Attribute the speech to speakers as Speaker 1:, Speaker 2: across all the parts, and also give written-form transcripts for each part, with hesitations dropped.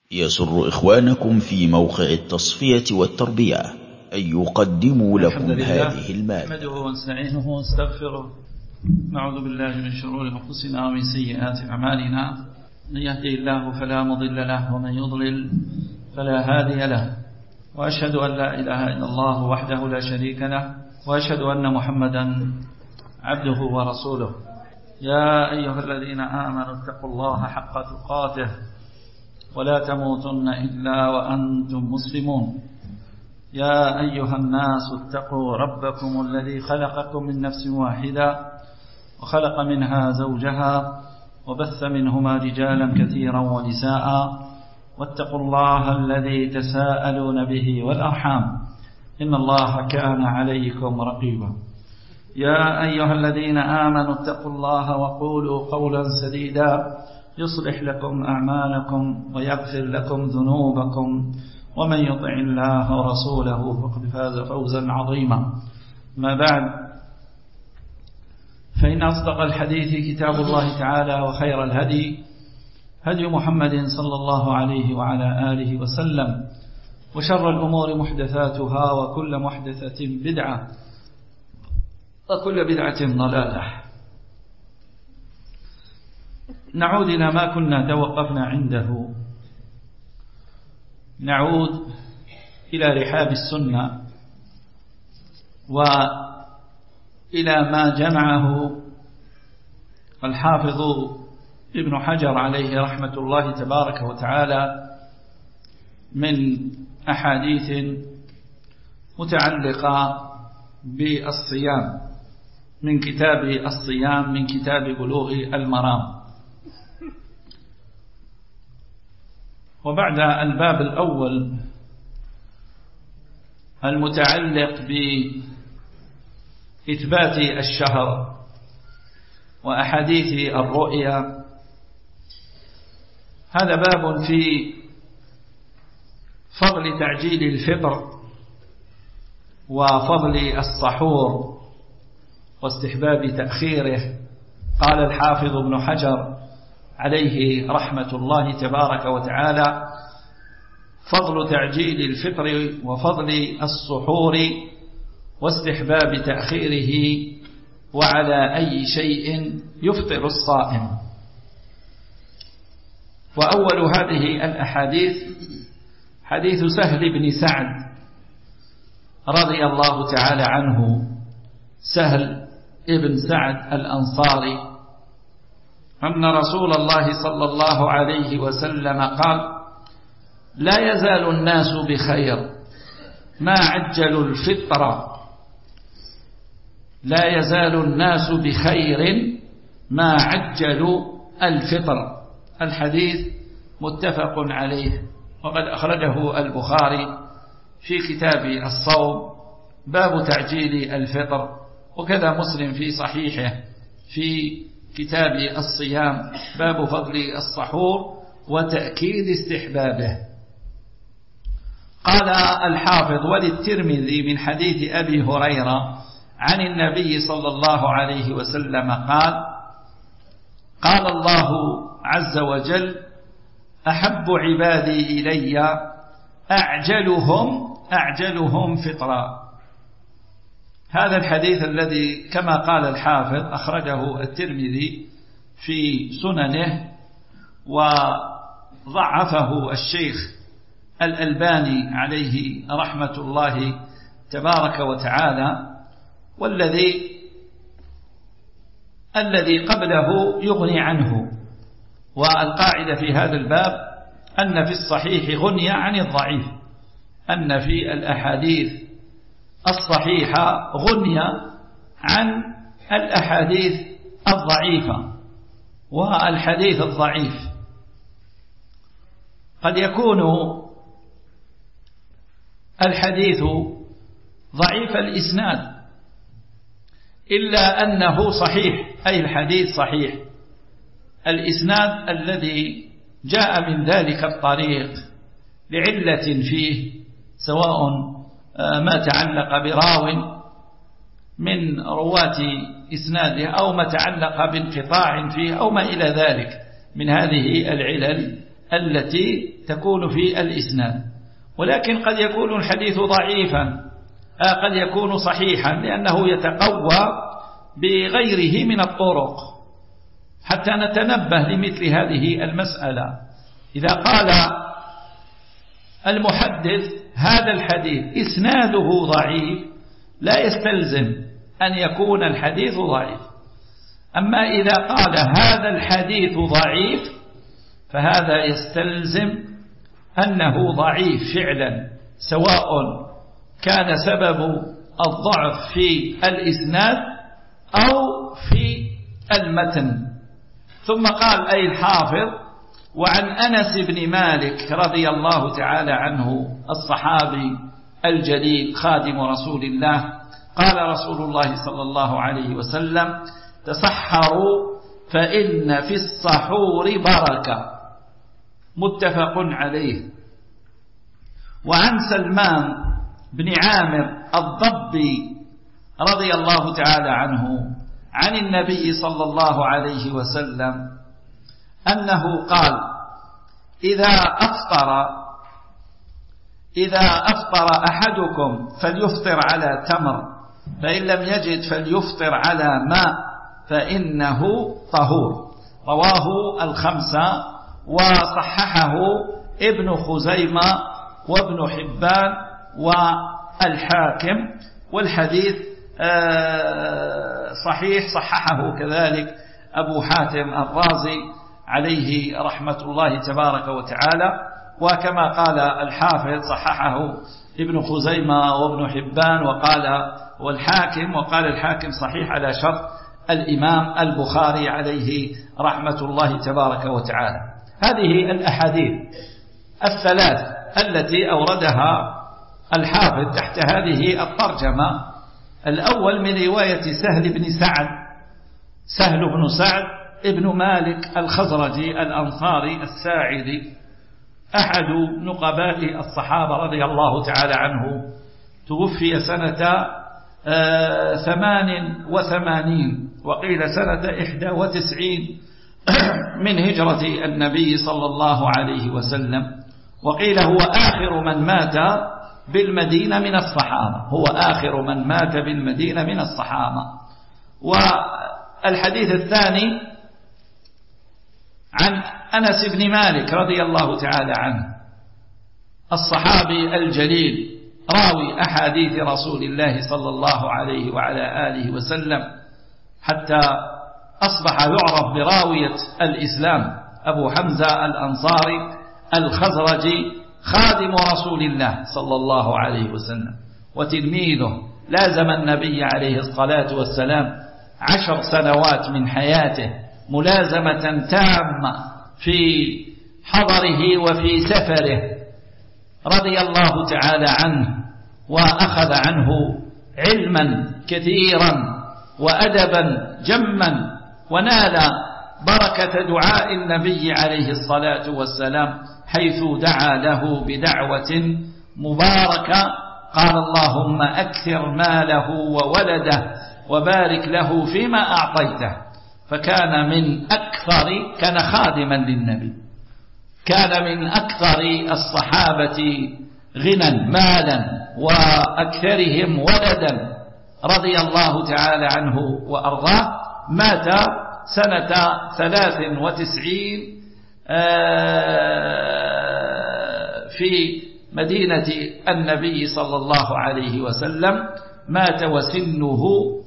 Speaker 1: يسر إخوانكم في موقع التصفية والتربية أن يقدموا لكم هذه المادة.
Speaker 2: نحمده ونستعينه ونستغفره، نعوذ بالله من شرور أنفسنا ومن سيئات أعمالنا، من يهدي الله فلا مضل له ومن يضلل فلا هادي له، وأشهد أن لا إله إلا الله وحده لا شريك له، وأشهد أن محمدا عبده ورسوله. يا أيها الذين آمنوا اتقوا الله حق تقاته ولا تموتن إلا وأنتم مسلمون. يا أيها الناس اتقوا ربكم الذي خلقكم من نفس واحدة وخلق منها زوجها وبث منهما رجالا كثيرا ونساء، واتقوا الله الذي تساءلون به والأرحام إن الله كان عليكم رقيبا. يا أيها الذين آمنوا اتقوا الله وقولوا قولا سديدا يصلح لكم أعمالكم ويغفر لكم ذنوبكم، ومن يطع الله ورسوله فقد فاز فوزا عظيما. ما بعد، فإن أصدق الحديث كتاب الله تعالى، وخير الهدي هدي محمد صلى الله عليه وعلى آله وسلم، وشر الأمور محدثاتها، وكل محدثة بدعة، وكل بدعة ضلالة. نعود إلى ما كنا توقفنا عنده، نعود إلى رحاب السنة وإلى ما جمعه الحافظ ابن حجر عليه رحمة الله تبارك وتعالى من أحاديث متعلقة بالصيام من كتاب الصيام من كتاب بلوغ المرام. وبعد الباب الأول المتعلق بإثبات الشهر وأحاديث الرؤيا، هذا باب في فضل تعجيل الفطر وفضل السحور واستحباب تأخيره. قال الحافظ ابن حجر عليه رحمة الله تبارك وتعالى: فضل تعجيل الفطر وفضل السحور واستحباب تأخيره، وعلى أي شيء يفطر الصائم. وأول هذه الأحاديث حديث سهل بن سعد رضي الله تعالى عنه. سهل ابن سعد الأنصاري أن رسول الله صلى الله عليه وسلم قال: لا يزال الناس بخير ما عجلوا الفطر، لا يزال الناس بخير ما عجلوا الفطر. الحديث متفق عليه، وقد أخرجه البخاري في كتاب الصوم باب تعجيل الفطر، وكذا مسلم في صحيحه في كتاب الصيام باب فضل السحور وتأكيد استحبابه. قال الحافظ: وللترمذي من حديث أبي هريرة عن النبي صلى الله عليه وسلم قال: قال الله عز وجل: أحب عبادي إلي أعجلهم فطرا. هذا الحديث الذي كما قال الحافظ أخرجه الترمذي في سننه، وضعفه الشيخ الألباني عليه رحمة الله تبارك وتعالى، والذي قبله يغني عنه. والقاعدة في هذا الباب أن في الصحيح غني عن الضعيف، أن في الأحاديث الصحيحة غني عن الأحاديث الضعيفة. والحديث الضعيف قد يكون الحديث ضعيف الإسناد إلا أنه صحيح، أي الحديث صحيح الإسناد الذي جاء من ذلك الطريق لعلة فيه، سواء ما تعلق براو من رواة إسناده أو ما تعلق بانقطاع فيه أو ما إلى ذلك من هذه العلل التي تكون في الإسناد. ولكن قد يكون الحديث ضعيفا، قد يكون صحيحا، لأنه يتقوى بغيره من الطرق، حتى نتنبه لمثل هذه المسألة. إذا قال المحدث هذا الحديث إسناده ضعيف، لا يستلزم أن يكون الحديث ضعيف. أما إذا قال هذا الحديث ضعيف، فهذا يستلزم أنه ضعيف فعلا، سواء كان سبب الضعف في الإسناد أو في المتن. ثم قال أي الحافظ: وعن أنس بن مالك رضي الله تعالى عنه الصحابي الجليل خادم رسول الله، قال رسول الله صلى الله عليه وسلم: تسحروا فإن في السحور بركة. متفق عليه. وعن سلمان بن عامر الضبي رضي الله تعالى عنه عن النبي صلى الله عليه وسلم أنه قال: إذا أفطر أحدكم فليفطر على تمر، فإن لم يجد فليفطر على ماء فإنه طهور. رواه الخمسة وصححه ابن خزيمة وابن حبان والحاكم، والحديث صحيح، صححه كذلك أبو حاتم الرازي عليه رحمة الله تبارك وتعالى. وكما قال الحافظ صححه ابن خزيمة وابن حبان والحاكم، وقال الحاكم صحيح على شرط الإمام البخاري عليه رحمة الله تبارك وتعالى. هذه الأحاديث الثلاث التي أوردها الحافظ تحت هذه الترجمة: الأول من رواية سهل بن سعد ابن مالك الخزرجي الأنصاري الساعدي، أحد نقباء الصحابة رضي الله تعالى عنه، توفي سنة 88 وقيل سنة 91 من هجرة النبي صلى الله عليه وسلم، وقيل هو آخر من مات بالمدينة من الصحابة، هو آخر من مات بالمدينة من الصحابة. والحديث الثاني عن أنس بن مالك رضي الله تعالى عنه الصحابي الجليل راوي أحاديث رسول الله صلى الله عليه وعلى آله وسلم، حتى أصبح يعرف براوية الإسلام، أبو حمزة الأنصاري الخزرجي خادم رسول الله صلى الله عليه وسلم وتلميذه، لازم النبي عليه الصلاة والسلام 10 سنوات من حياته ملازمة تامة في حضره وفي سفره رضي الله تعالى عنه، وأخذ عنه علما كثيرا وأدبا جما، ونال بركة دعاء النبي عليه الصلاة والسلام حيث دعا له بدعوة مباركة: قال اللهم أكثر ماله وولده وبارك له فيما أعطيته. فكان كان خادما للنبي، كان من أكثر الصحابة غنى مالا وأكثرهم ولدا رضي الله تعالى عنه وأرضاه. مات سنة 93 في مدينة النبي صلى الله عليه وسلم، مات وسنه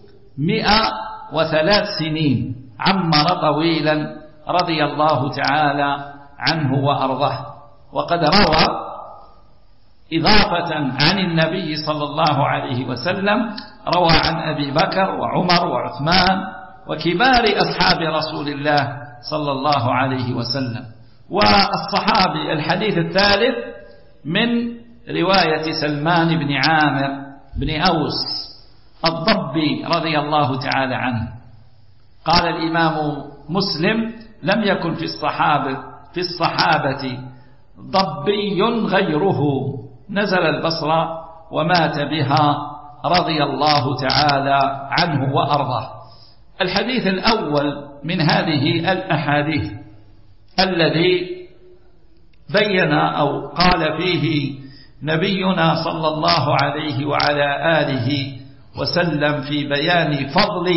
Speaker 2: 103 سنين، عمر طويلا رضي الله تعالى عنه وأرضاه. وقد روى إضافة عن النبي صلى الله عليه وسلم، روى عن أبي بكر وعمر وعثمان وكبار أصحاب رسول الله صلى الله عليه وسلم. والصحابي الحديث الثالث من رواية سلمان بن عامر بن أوس الضبي رضي الله تعالى عنه. قال الإمام مسلم: لم يكن في الصحابة ضبي غيره، نزل البصرة ومات بها رضي الله تعالى عنه وأرضاه. الحديث الأول من هذه الأحاديث الذي بين أو قال فيه نبينا صلى الله عليه وعلى آله وسلم في بيان فضل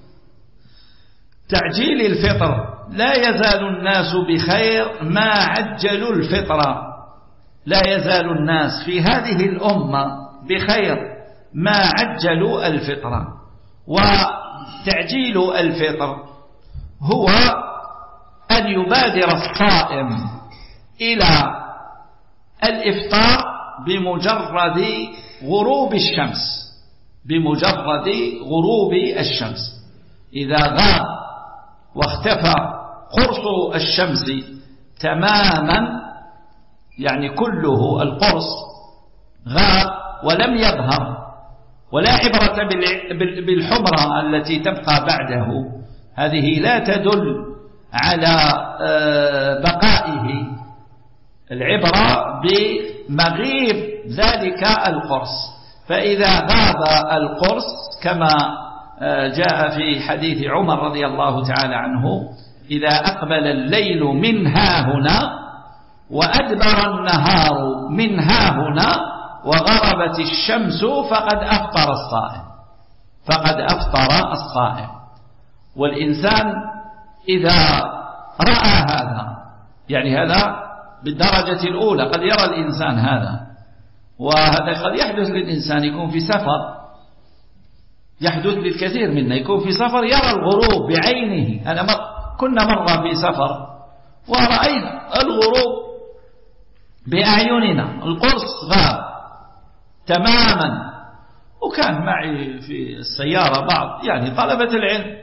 Speaker 2: تعجيل الفطر: لا يزال الناس بخير ما عجلوا الفطر. لا يزال الناس في هذه الأمة بخير ما عجلوا الفطر. وتعجيل الفطر هو أن يبادر الصائم إلى الإفطار بمجرد غروب الشمس، بمجرد غروب الشمس. إذا غاب واختفى قرص الشمس تماما، يعني كله القرص غاب ولم يظهر، ولا عبرة بالحمرة التي تبقى بعده، هذه لا تدل على بقائه. العبرة بمغيب ذلك القرص. فإذا غاب القرص كما جاء في حديث عمر رضي الله تعالى عنه: إذا أقبل الليل من هاهنا وأدبر النهار من هاهنا وغربت الشمس فقد أفطر الصائم، فقد أفطر الصائم. والإنسان إذا رأى هذا، يعني هذا بالدرجة الأولى، قد يرى الإنسان هذا، وهذا قد يحدث للإنسان يكون في سفر، يحدث للكثير منا يكون في سفر يرى الغروب بعينه. أنا كنا مرة في سفر ورأينا الغروب بأعيننا، القرص غاب تماما. وكان معي في السيارة بعض يعني طلبة العلم: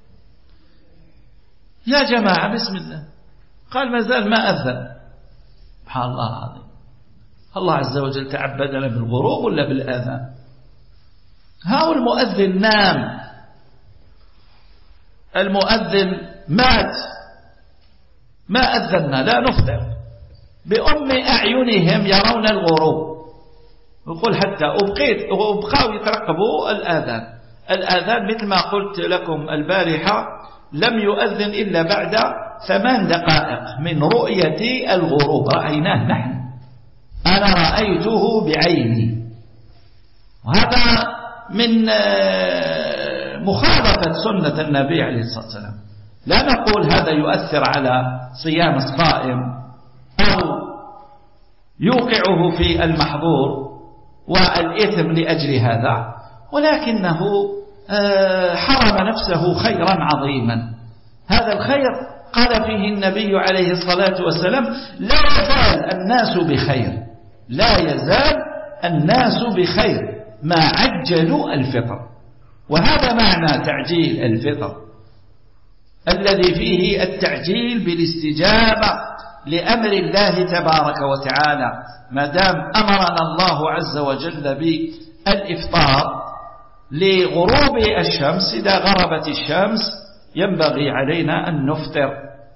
Speaker 2: يا جماعة بسم الله، قال ما زال ما أذن. سبحان الله العظيم، الله عز وجل تعبدنا بالغروب ولا بالآذان؟ هاو المؤذن نام، المؤذن مات، ما أذنا، لا نفطر. بأم أعينهم يرون الغروب. يقول حتى أبقوا يترقبوا الآذان. الآذان مثل ما قلت لكم البارحة لم يؤذن إلا بعد 8 دقائق من رؤية الغروب، رأيناه نحن، أنا رأيته بعيني. وهذا من مخالفة سنة النبي عليه الصلاة والسلام. لا نقول هذا يؤثر على صيام الصائم أو يوقعه في المحظور والإثم لأجل هذا، ولكنه حرم نفسه خيرا عظيما. هذا الخير قال فيه النبي عليه الصلاة والسلام: لا يزال الناس بخير، لا يزال الناس بخير ما عجلوا الفطر. وهذا معنى تعجيل الفطر، الذي فيه التعجيل بالاستجابة لأمر الله تبارك وتعالى. ما دام أمرنا الله عز وجل بالإفطار لغروب الشمس، إذا غربت الشمس ينبغي علينا أن نفطر.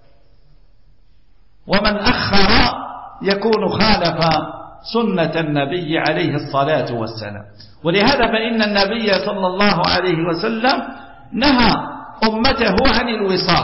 Speaker 2: ومن أخر يكون خالف سنة النبي عليه الصلاة والسلام. ولهذا فإن النبي صلى الله عليه وسلم نهى أمته عن الوصال،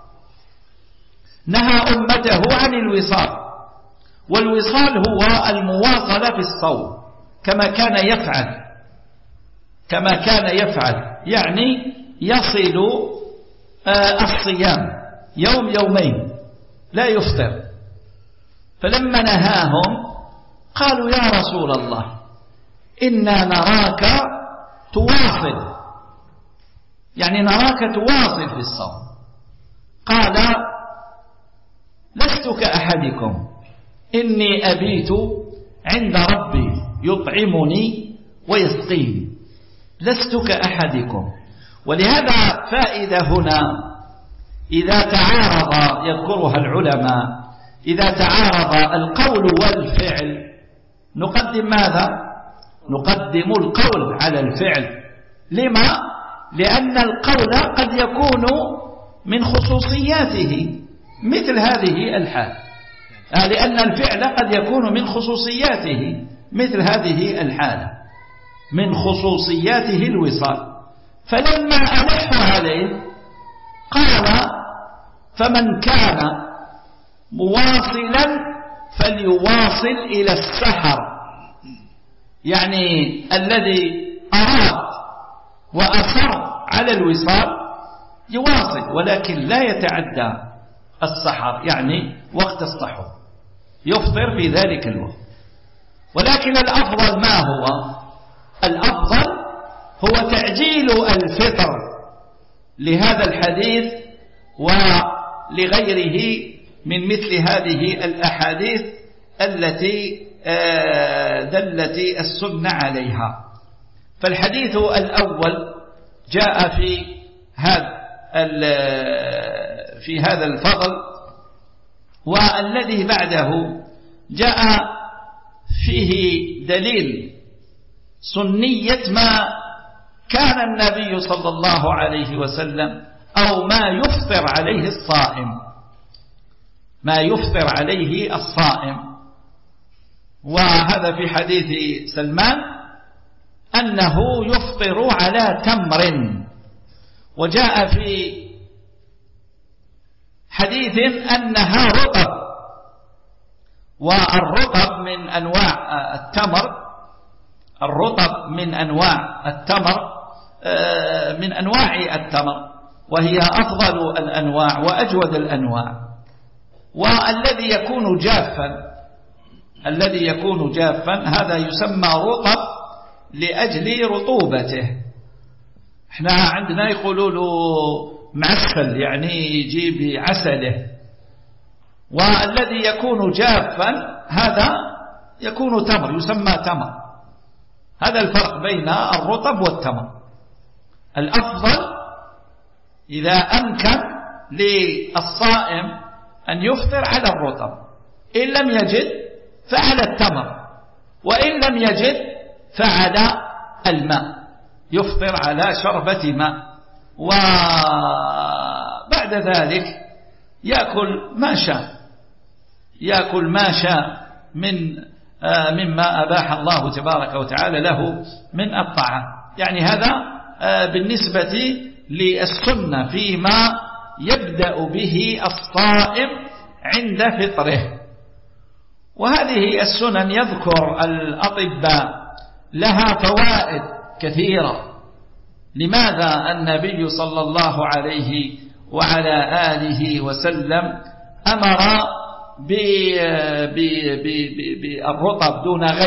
Speaker 2: نهى أمته عن الوصال. والوصال هو المواصلة في الصوم كما كان يفعل، كما كان يفعل، يعني يصل الصيام يوم يومين لا يفطر. فلما نهاهم قالوا: يا رسول الله إنا نراك تواصل، يعني نراك تواصل في الصوم. قال: لست كأحدكم، إني أبيت عند ربي يطعمني ويسقيني، لست كأحدكم. ولهذا فائدة هنا إذا تعارض، يذكرها العلماء، إذا تعارض القول والفعل نقدم ماذا؟ نقدم القول على الفعل. لما؟ لأن القول قد يكون من خصوصياته مثل هذه الحال، لأن الفعل قد يكون من خصوصياته مثل هذه الحالة، من خصوصياته الوصال. فلما ألح عليه قال: فمن كان مواصلا فليواصل إلى السحر، يعني الذي أراد وأصر على الوصال يواصل، ولكن لا يتعدى السحر، يعني وقت السحور يفطر في ذلك الوقت. ولكن الأفضل ما هو؟ الأفضل هو تعجيل الفطر لهذا الحديث ولغيره من مثل هذه الأحاديث التي دلت السنة عليها. فالحديث الأول جاء في هذا الفضل، والذي بعده جاء فيه دليل سنية ما كان النبي صلى الله عليه وسلم أو ما يفطر عليه الصائم، ما يفطر عليه الصائم. وهذا في حديث سلمان أنه يفطر على تمر. وجاء في حديث أنها رطب، والرطب من أنواع التمر، الرطب من أنواع التمر، من أنواع التمر، وهي أفضل الأنواع وأجود الأنواع. والذي يكون جافا، الذي يكون جافا هذا يسمى رطب لأجل رطوبته. احنا عندنا يقولوا له معسل، يعني يجيب عسله. والذي يكون جافا هذا يكون تمر، يسمى تمر. هذا الفرق بين الرطب والتمر. الأفضل إذا أمكن للصائم أن يفطر على الرطب، إن لم يجد فعلى التمر، وإن لم يجد فعلى الماء، يفطر على شربة ماء. وبعد ذلك يأكل ما شاء، يأكل ما شاء مما أباح الله تبارك وتعالى له من الطعام. يعني هذا بالنسبة للسنة فيما يبدأ به الصائم عند فطره. وهذه السنن يذكر الأطباء لها فوائد كثيرة. لماذا النبي صلى الله عليه وعلى آله وسلم أمر بالرطب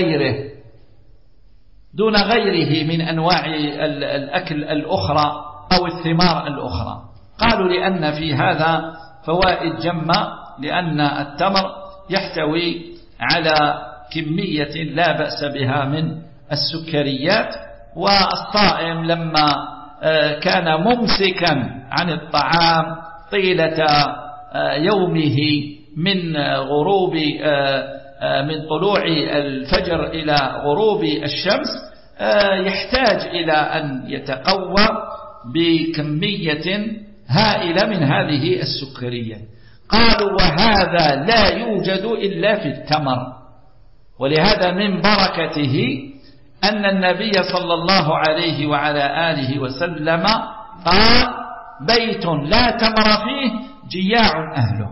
Speaker 2: دون غيره من أنواع الأكل الأخرى أو الثمار الأخرى؟ قالوا لأن في هذا فوائد جمة، لأن التمر يحتوي على كمية لا بأس بها من السكريات، والصائم لما كان ممسكا عن الطعام طيلة يومه من طلوع الفجر إلى غروب الشمس يحتاج إلى أن يتقوى بكمية هائلة من هذه السكريات. قالوا وهذا لا يوجد إلا في التمر. ولهذا من بركته أن النبي صلى الله عليه وعلى آله وسلم قال بيت لا تمر فيه جياع أهله،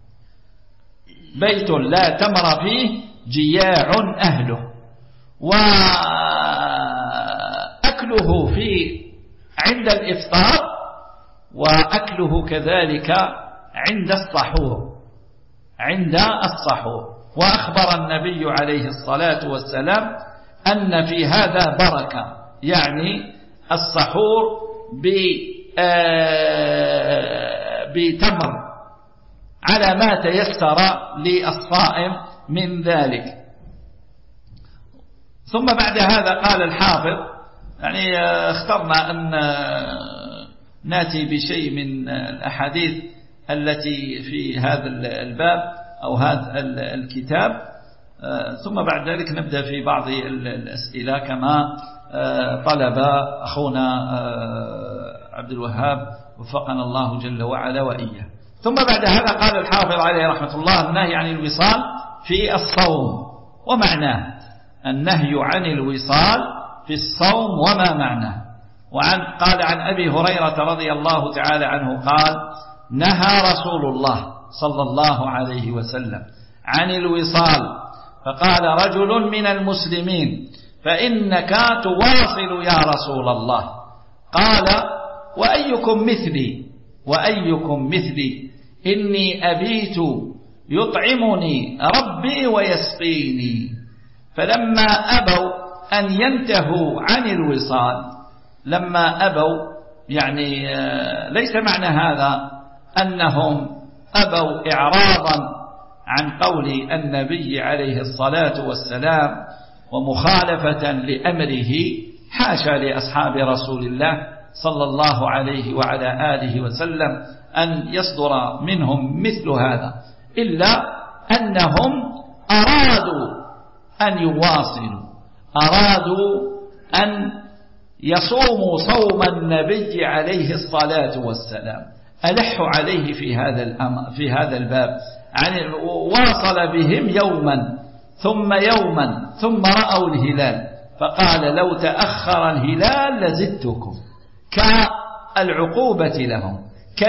Speaker 2: بيت لا تمر فيه جياع أهله. وأكله عند الإفطار، وأكله كذلك عند السحور. وأخبر النبي عليه الصلاة والسلام أن في هذا بركة، يعني السحور بتمر على ما تيسر للصائم من ذلك. ثم بعد هذا قال الحافظ، يعني اخترنا أن ناتي بشيء من الأحاديث التي في هذا الباب أو هذا الكتاب، ثم بعد ذلك نبدأ في بعض الأسئلة كما طلب أخونا عبد الوهاب وفقنا الله جل وعلا وإياه. ثم بعد هذا قال الحافظ عليه رحمة الله النهي عن الوصال في الصوم ومعناه. النهي عن الوصال في الصوم وما معناه. قال عن أبي هريرة رضي الله تعالى عنه قال نهى رسول الله صلى الله عليه وسلم عن الوصال، فقال رجل من المسلمين: فإنك تواصل يا رسول الله. قال: وأيكم مثلي إني أبيت يطعمني ربي ويسقيني. فلما أبوا أن ينتهوا عن الوصال، لما أبوا يعني ليس معنى هذا أنهم أبوا إعراضا عن قول النبي عليه الصلاة والسلام ومخالفة لأمره، حاشا لأصحاب رسول الله صلى الله عليه وعلى آله وسلم أن يصدر منهم مثل هذا، إلا أنهم أرادوا أن يواصلوا، أرادوا أن يصوموا صوم النبي عليه الصلاة والسلام. ألحوا عليه في هذا الباب، واصل بهم يوما ثم رأوا الهلال، فقال: لو تأخر الهلال لزدتكم، كالعقوبة لهم،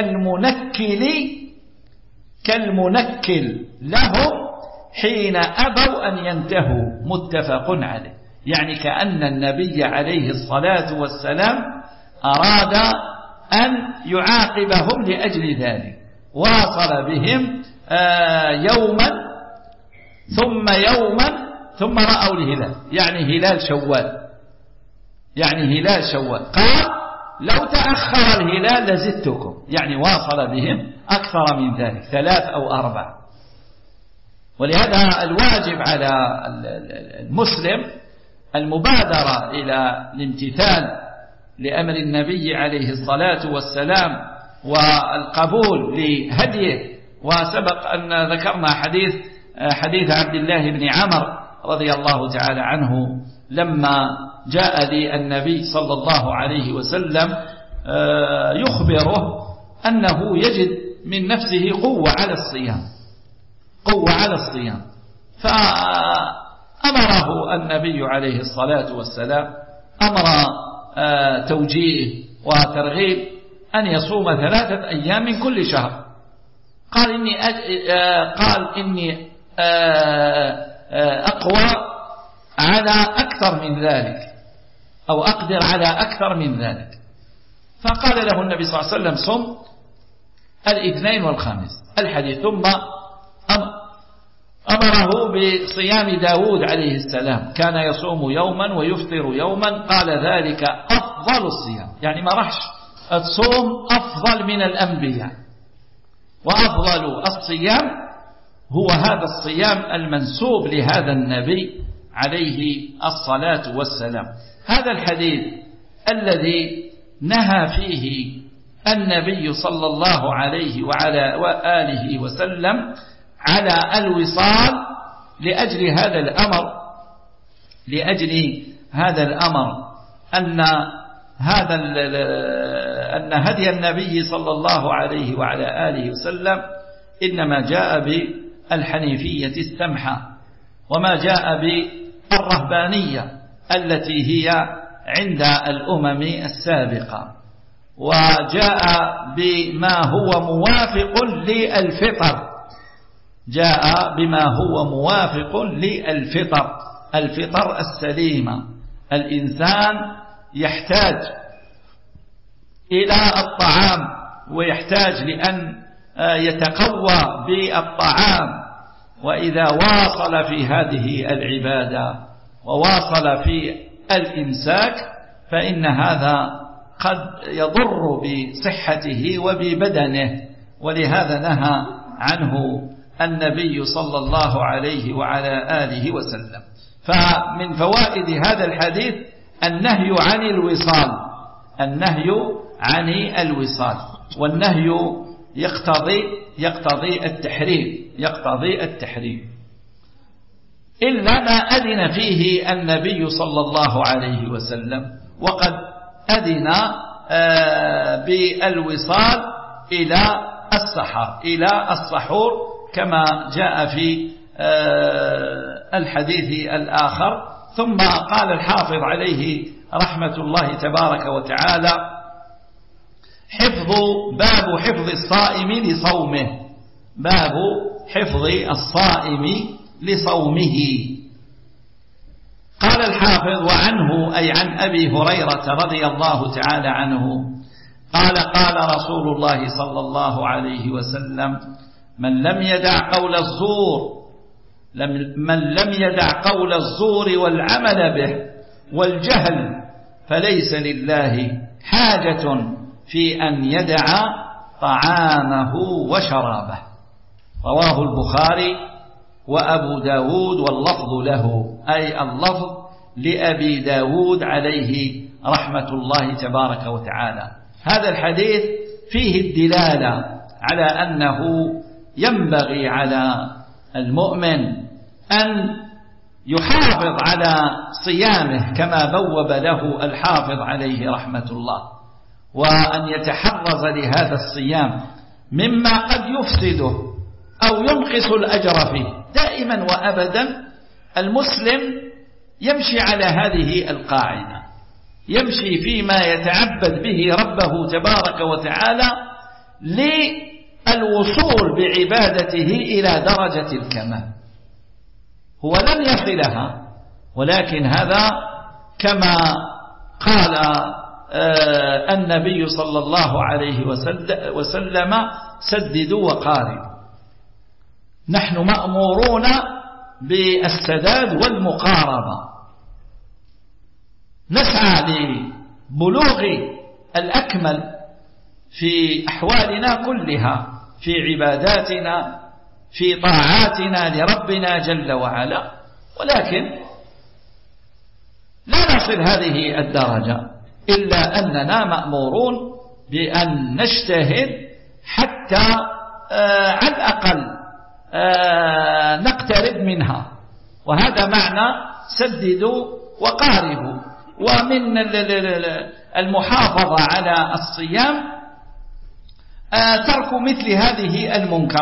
Speaker 2: كالمنكل لهم حين أبوا أن ينتهوا. متفق عليه، يعني كأن النبي عليه الصلاة والسلام أراد أن يعاقبهم لأجل ذلك، واصل بهم يوما ثم رأوا الهلال، يعني هلال شوال، قال: لو تأخر الهلال لزدتكم، يعني واصل بهم أكثر من ذلك، 3 أو 4. ولهذا الواجب على المسلم المبادرة إلى الامتثال لأمر النبي عليه الصلاة والسلام والقبول لهديه. وسبق أن ذكرنا حديث عبد الله بن عمر رضي الله تعالى عنه، لما جاء للنبي صلى الله عليه وسلم يخبره أنه يجد من نفسه قوة على الصيام، فأمره النبي عليه الصلاة والسلام أمر توجيه وترغيب أن يصوم 3 أيام من كل شهر. قال: إني أقوى على أكثر من ذلك، أو أقدر على أكثر من ذلك. فقال له النبي صلى الله عليه وسلم: صم الاثنين والخميس، الحديث. ثم أمره بصيام داود عليه السلام، كان يصوم يوما ويفطر يوما، قال: ذلك أفضل الصيام، يعني ما رحش الصوم أفضل من الأنبياء، وأفضل الصيام هو هذا الصيام المنسوب لهذا النبي عليه الصلاة والسلام. هذا الحديث الذي نهى فيه النبي صلى الله عليه وعلى آله وسلم على الوصال لأجل هذا الأمر أن هدي النبي صلى الله عليه وعلى آله وسلم إنما جاء بالحنيفية السمحة، وما جاء بالرهبانية التي هي عند الأمم السابقة، وجاء بما هو موافق للفطر، الفطر السليمة. الإنسان يحتاج إلى الطعام، ويحتاج لأن يتقوى بالطعام، وإذا واصل في هذه العبادة وواصل في الإمساك فإن هذا قد يضر بصحته وببدنه، ولهذا نهى عنه النبي صلى الله عليه وعلى آله وسلم. فمن فوائد هذا الحديث النهي عن الوصال، والنهي يقتضي التحريم، إلا ما أذن فيه النبي صلى الله عليه وسلم، وقد أذن بالوصال إلى السحور كما جاء في الحديث الآخر. ثم قال الحافظ عليه رحمة الله تبارك وتعالى: باب حفظ الصائم لصومه، باب حفظ الصائم لصومه. قال الحافظ: وعنه أي عن أبي هريرة رضي الله تعالى عنه قال: قال رسول الله صلى الله عليه وسلم: من لم يدع قول الزور والعمل به والجهل فليس لله حاجة في أن يدع طعامه وشرابه. رواه البخاري وأبو داود واللفظ له، أي اللفظ لأبي داود عليه رحمة الله تبارك وتعالى. هذا الحديث فيه الدلالة على أنه ينبغي على المؤمن أن يحافظ على صيامه كما بوب له الحافظ عليه رحمة الله، وأن يتحرز لهذا الصيام مما قد يفسده أو ينقص الأجر فيه. دائما وأبدا المسلم يمشي على هذه القاعدة، يمشي فيما يتعبد به ربه تبارك وتعالى للوصول بعبادته إلى درجة الكمال. هو لن يصلها، ولكن هذا كما قال النبي صلى الله عليه وسلم: سددوا وقاربوا. نحن مأمورون بالسداد والمقاربة، نسعى لبلوغ الأكمل في أحوالنا كلها، في عباداتنا، في طاعاتنا لربنا جل وعلا، ولكن لا نصل هذه الدرجة إلا أننا مأمورون بأن نجتهد حتى على الأقل نقترب منها، وهذا معنى سددوا وقاربوا. ومن المحافظة على الصيام ترك مثل هذه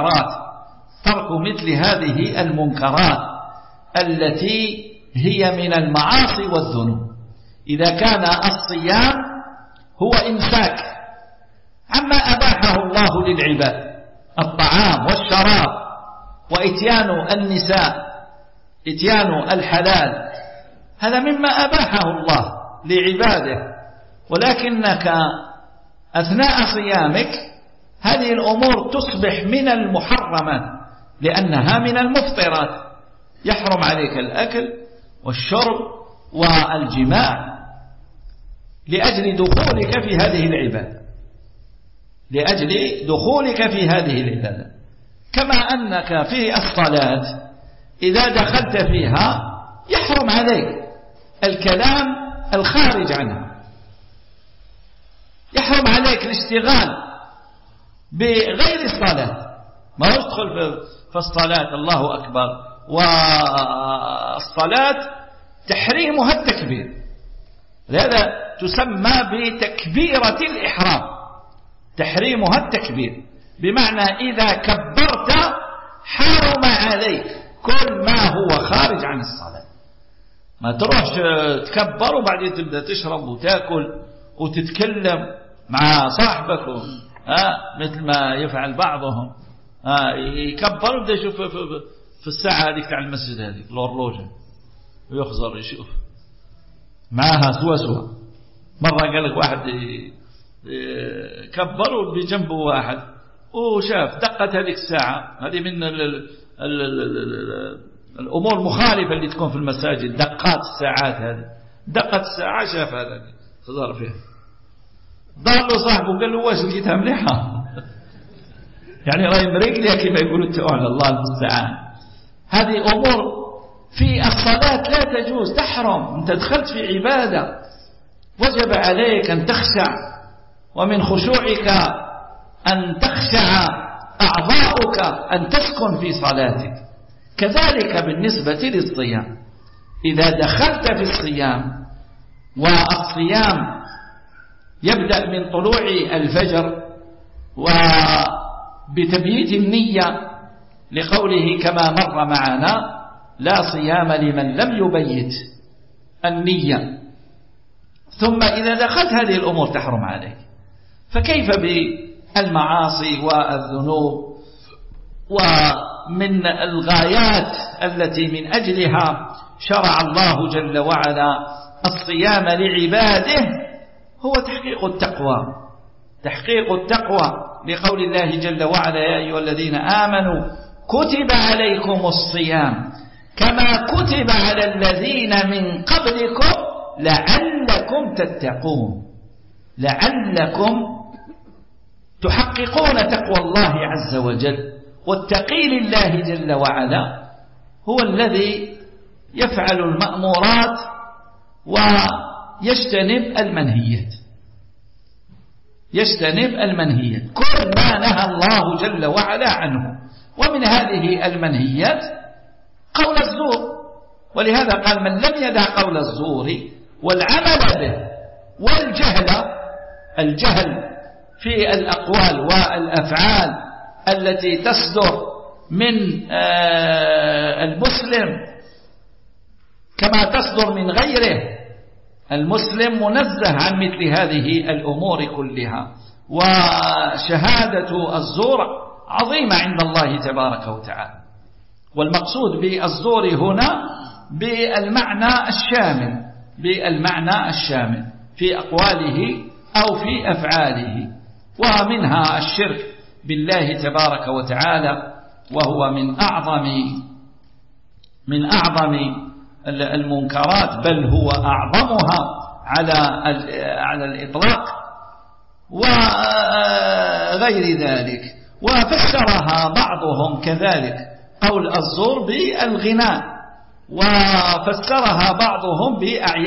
Speaker 2: المنكرات التي هي من المعاصي والذنوب. إذا كان الصيام هو إمساك عما أباحه الله للعباد، الطعام والشراب وإتيان النساء، إتيان الحلال، هذا مما أباحه الله لعباده، ولكنك أثناء صيامك هذه الأمور تصبح من المحرمات لأنها من المفطرات، يحرم عليك الأكل والشرب والجماع لأجل دخولك في هذه العبادة، كما أنك في الصلاة إذا دخلت فيها يحرم عليك الكلام الخارج عنها، يحرم عليك الاشتغال بغير الصلاة. ما يدخل في الصلاة الله أكبر، والصلاة تحريمها التكبير، لهذا تسمى بتكبيرة الإحرام، تحريمها التكبير، بمعنى إذا كبرت حرم عليك كل ما هو خارج عن الصلاة. ما تروحش تكبر وبعدين تبدأ تشرب وتأكل وتتكلم مع صاحبك مثل ما يفعل بعضهم، يكبر ويبدأ يشوف في الساعة هذيك تاع المسجد هذيك الأورلوجة ويخزر يشوف معها سوا. مرة قال لك واحد كبر وبجنبه واحد وشاف دقت هذيك الساعة. هذه من الأمور المخالفة اللي تكون في المساجد، دقات الساعات هذه، دقت الساعة شاف هذا خزر فيها، ضال له صاحبه قال له: واش لقيتها مليحة؟ يعني راهي مريقلية كما يقولوا على الله المستعان. هذه أمور في الصلاة لا تجوز، تحرم. أنت دخلت في عبادة وجب عليك أن تخشع، ومن خشوعك أن تخشع أعضاؤك، أن تسكن في صلاتك. كذلك بالنسبة للصيام، إذا دخلت في الصيام، والصيام يبدأ من طلوع الفجر وبتبييت النية، لقوله كما مر معنا: لا صيام لمن لم يبيت النية. ثم إذا دخلت هذه الأمور تحرم عليك، فكيف بالمعاصي والذنوب من الغايات التي من أجلها شرع الله جل وعلا الصيام لعباده هو تحقيق التقوى. تحقيق التقوى لقول الله جل وعلا: يا أيها الذين آمنوا كتب عليكم الصيام كما كتب على الذين من قبلكم لعلكم تتقون. لعلكم تحققون تقوى الله عز وجل. والتقي لله جل وعلا هو الذي يفعل المأمورات ويجتنب المنهيات. يجتنب المنهيات، كل ما نهى الله جل وعلا عنه. ومن هذه المنهيات قول الزور، ولهذا قال: من لم يدع قول الزور والعمل به الجهل في الأقوال والأفعال التي تصدر من المسلم كما تصدر من غيره. المسلم منزه عن مثل هذه الأمور كلها. وشهادة الزور عظيمة عند الله تبارك وتعالى. والمقصود بالزور هنا بالمعنى الشامل في أقواله أو في أفعاله. ومنها الشرك بالله تبارك وتعالى، وهو من أعظم المنكرات، بل هو أعظمها على الإطلاق وغير ذلك. وفسرها بعضهم كذلك قول الزور بالغناء، وفسرها بعضهم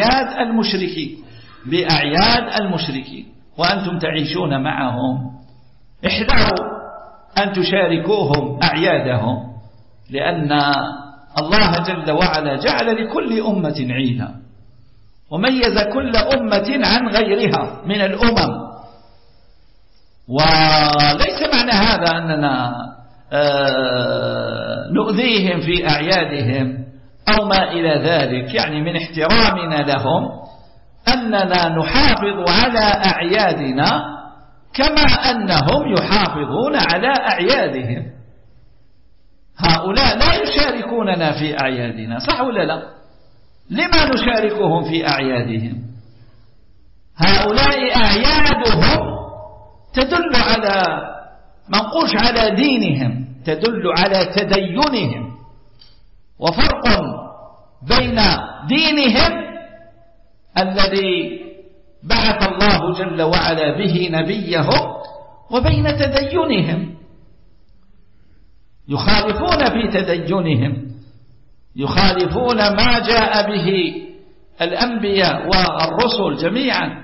Speaker 2: بأعياد المشركين. وأنتم تعيشون معهم احذروا أن تشاركوهم أعيادهم، لأن الله جل وعلا جعل لكل أمة عيدا، وميز كل أمة عن غيرها من الأمم. وليس معنى هذا أننا نؤذيهم في أعيادهم أو ما إلى ذلك. يعني من احترامنا لهم أننا نحافظ على أعيادنا كما أنهم يحافظون على أعيادهم. هؤلاء لا يشاركوننا في أعيادنا، صح ولا لا؟ لما نشاركهم في أعيادهم؟ هؤلاء أعيادهم تدل على منقوش على دينهم، تدل على تدينهم. وفرق بين دينهم الذي بعث الله جل وعلا به نبيه وبين تدينهم. يخالفون في تدينهم، يخالفون ما جاء به الأنبياء والرسل جميعا.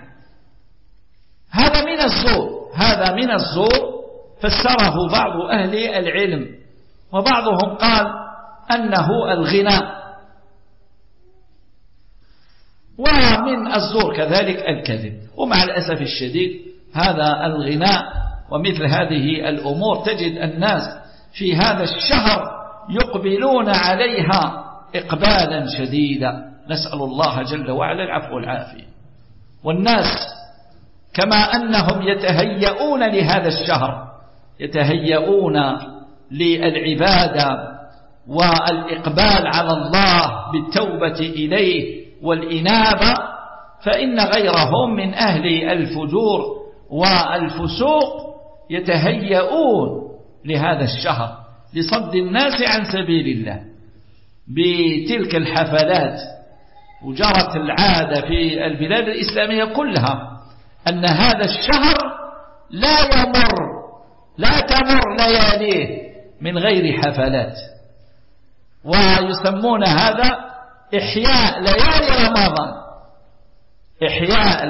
Speaker 2: هذا من الزور فسره بعض أهل العلم، وبعضهم قال أنه الغناء. ومن الزور كذلك الكذب. ومع الأسف الشديد هذا الغناء ومثل هذه الأمور تجد الناس في هذا الشهر يقبلون عليها إقبالا شديدا، نسأل الله جل وعلا العفو والعافية. والناس كما أنهم يتهيئون لهذا الشهر، يتهيئون للعبادة والإقبال على الله بالتوبة إليه والإنابة، فإن غيرهم من أهل الفجور والفسوق يتهيئون لهذا الشهر لصد الناس عن سبيل الله بتلك الحفلات. وجرت العادة في البلاد الإسلامية كلها أن هذا الشهر لا تمر لياليه من غير حفلات، ويسمون هذا إحياء ليالي رمضان. إحياء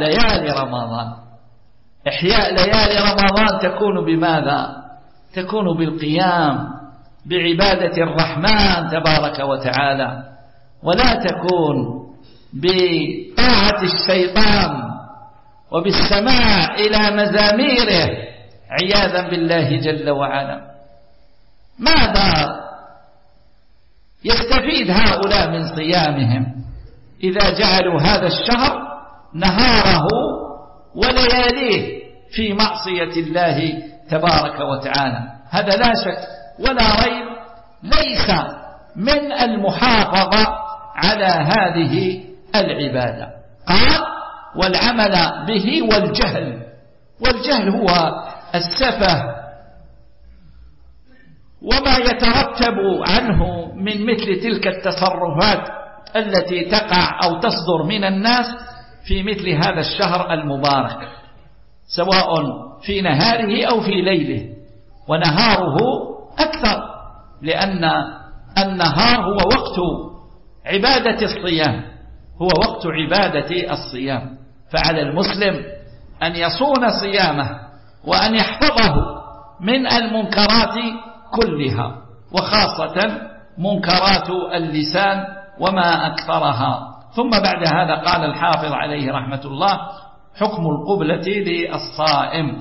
Speaker 2: ليالي رمضان تكون بماذا؟ تكون بالقيام بعبادة الرحمن تبارك وتعالى، ولا تكون بطاعة الشيطان وبالسماع إلى مزاميره عياذا بالله جل وعلا. ماذا يستفيد هؤلاء من صيامهم إذا جعلوا هذا الشهر نهاره ولياليه في معصية الله تبارك وتعالى؟ هذا لا شك ولا ريب ليس من المحافظة على هذه العبادة. قال والعمل به والجهل هو السفه وما يترتب عنه من مثل تلك التصرفات التي تقع أو تصدر من الناس في مثل هذا الشهر المبارك، سواء في نهاره أو في ليله، ونهاره أكثر لأن النهار هو وقت عبادة الصيام، هو وقت عبادة الصيام. فعلى المسلم أن يصون صيامه وأن يحفظه من المنكرات كلها، وخاصة منكرات اللسان وما أكثرها. ثم بعد هذا قال الحافظ عليه رحمة الله: حكم القبلة للصائم.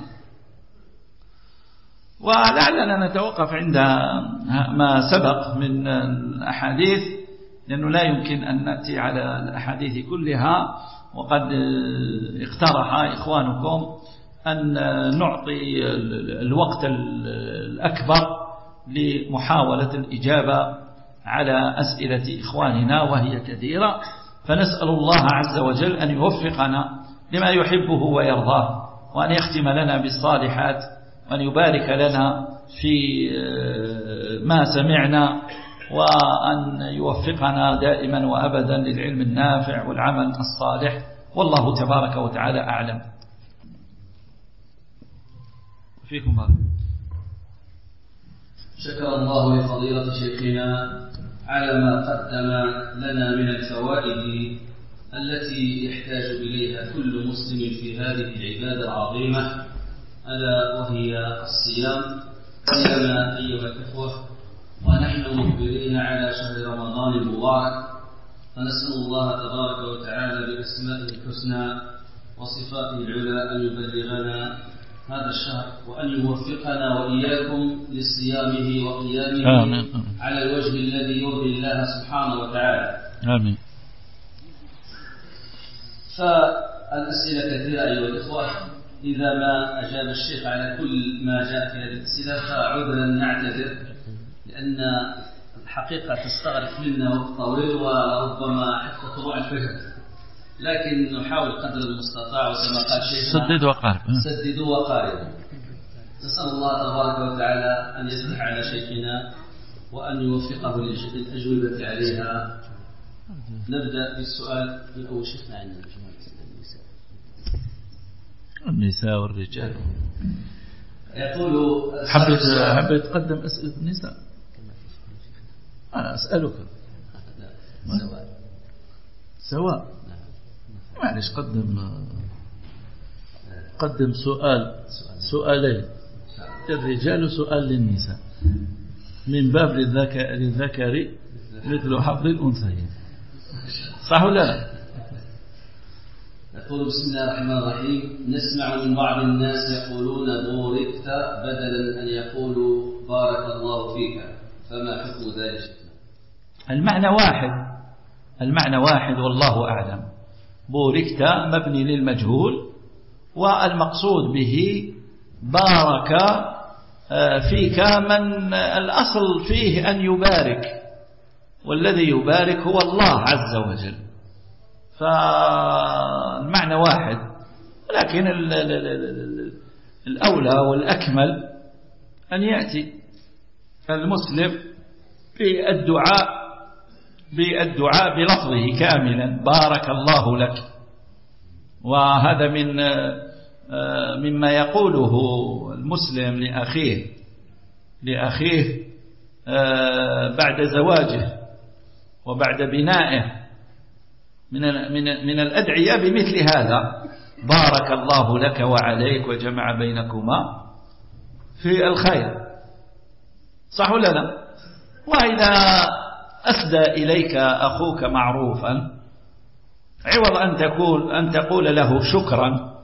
Speaker 2: ولعلنا نتوقف عند ما سبق من الأحاديث، لأنه لا يمكن أن نأتي على الأحاديث كلها، وقد اقترح إخوانكم أن نعطي الوقت الأكبر لمحاولة الإجابة على أسئلة إخواننا وهي كثيرة، فنسأل الله عز وجل أن يوفقنا لما يحبه ويرضاه، وأن يختم لنا بالصالحات، وأن يبارك لنا في ما سمعنا، وأن يوفقنا دائما وأبدا للعلم النافع والعمل الصالح، والله تبارك وتعالى أعلم. فيكم هذا.
Speaker 3: شكر الله لفضيلة شيخنا على ما قدم لنا من الفوائد التي يحتاج إليها كل مسلم في هذه العبادة العظيمة، ألا وهي الصيام. صيامنا أيها الإخوة ونحن مقبلين على شهر رمضان المبارك، فنسأل الله تبارك وتعالى بأسمائه الحسنى وصفاته العلى أن يبلغنا هذا الشهر، وأن يوفقنا وإياكم لصيامه وقيامه
Speaker 2: آمين.
Speaker 3: على الوجه الذي يرضي الله سبحانه وتعالى.
Speaker 2: آمين.
Speaker 3: فالأسئلة كثيرة أيها الإخوة، إذا ما أجاب الشيخ على كل ما جاء في هذه الأسئلة فعذرا نعتذر، لأن الحقيقة تستغرق منا وقت طويل وربما حتى طلوع الفجر، لكن نحاول قدر المستطاع، وكما قال شيخنا سددوا وقاربوا. نسأل الله تبارك وتعالى أن يفتح على شيخنا وأن يوفقه للأجوبة عليها. نبدأ بالسؤال الأول. شيخنا عندنا
Speaker 2: النساء والرجال.
Speaker 3: يقول
Speaker 2: حبيت تقدم أسئلة النساء؟ أنا أسألك سواء. معلش قدم سؤالين للرجال وسؤال للنساء، من باب للذكر مثل حظ الأنثيين، صح ولا لا؟
Speaker 3: يقول بسم الله الرحمن الرحيم: نسمع من بعض الناس يقولون بوركت بدلا أن يقولوا بارك الله فيك، فما حكم ذلك؟
Speaker 2: المعنى واحد والله أعلم. بوركت مبني للمجهول، والمقصود به بارك فيك من الأصل فيه أن يبارك، والذي يبارك هو الله عز وجل، فالمعنى واحد. لكن الأولى والأكمل أن يأتي المسلم بالدعاء بلفظه كاملا: بارك الله لك. وهذا مما يقوله المسلم لأخيه بعد زواجه وبعد بنائه من الأدعية بمثل هذا: بارك الله لك وعليك وجمع بينكما في الخير، صح ولا لا؟ وإذا أسدى إليك أخوك معروفا، عوض أن تقول له شكرا،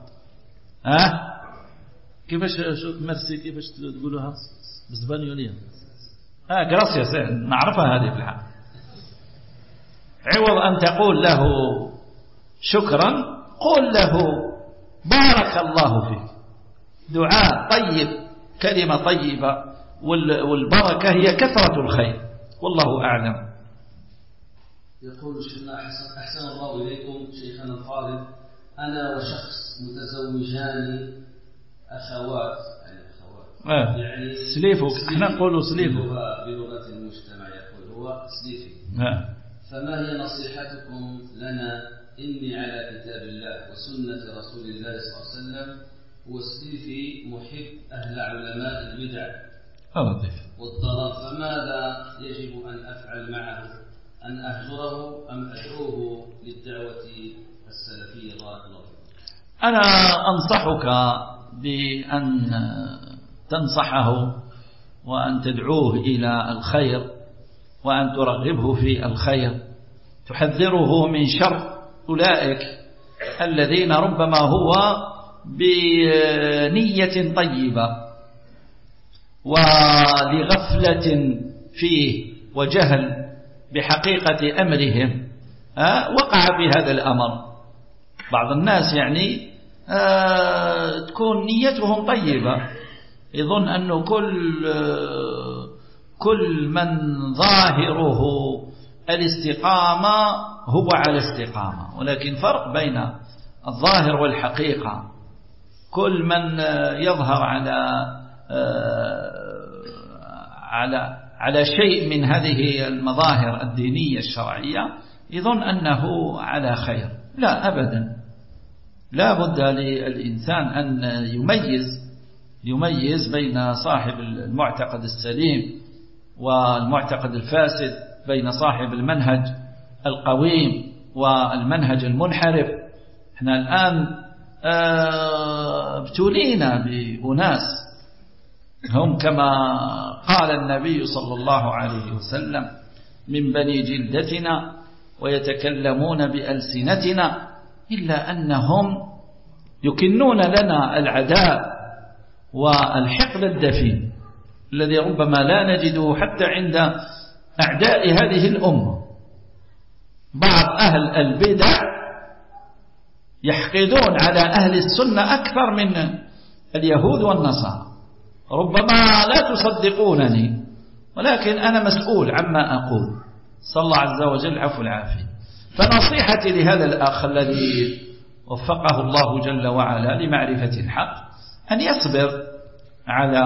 Speaker 2: كيفاش ميرسي كيفاش تقولها بالاسبانيولية؟ gracias، نعرفها هذه في الحال. عوض أن تقول له شكرا قل له بارك الله فيك. دعاء طيب، كلمة طيبة، والبركة هي كثرة الخير، والله أعلم.
Speaker 3: يقول شيخنا أحسن الله إليكم شيخنا الفاضل، أنا وشخص متزوجان أخوات يعني
Speaker 2: سليفك، احنا نقول سليفك
Speaker 3: بلغة المجتمع، يقول هو سليفي. فما هي نصيحتكم لنا؟ إني على كتاب الله وسنة رسول الله صلى الله عليه وسلم، وسليفي محب أهل علماء البدع والضلال، فماذا يجب أن أفعل معه؟ أن أهجره أم أدعوه للدعوة السلفية؟ بارك الله فيكم.
Speaker 2: أنا أنصحك بأن تنصحه وأن تدعوه إلى الخير وأن ترغبه في الخير، تحذره من شر أولئك الذين ربما هو بنية طيبة ولغفلة فيه وجهل بحقيقة أمرهم وقع في هذا الأمر. بعض الناس يعني تكون نيتهم طيبة، يظن أنه كل من ظاهره الاستقامة هو على استقامة، ولكن فرق بين الظاهر والحقيقة. كل من يظهر على شيء من هذه المظاهر الدينية الشرعية يظن أنه على خير. لا أبدا، لا بد للإنسان أن يميز بين صاحب المعتقد السليم والمعتقد الفاسد، بين صاحب المنهج القويم والمنهج المنحرف. احنا الآن ابتلينا بأناس هم كما قال النبي صلى الله عليه وسلم من بني جلدتنا ويتكلمون بألسنتنا، إلا أنهم يكنون لنا العداء والحقد الدفين الذي ربما لا نجده حتى عند أعداء هذه الأمة. بعض أهل البدع يحقدون على أهل السنة أكثر من اليهود والنصارى. ربما لا تصدقونني، ولكن أنا مسؤول عما أقول. صلى الله عز وجل العفو العافية. فنصيحتي لهذا الأخ الذي وفقه الله جل وعلا لمعرفة الحق أن يصبر على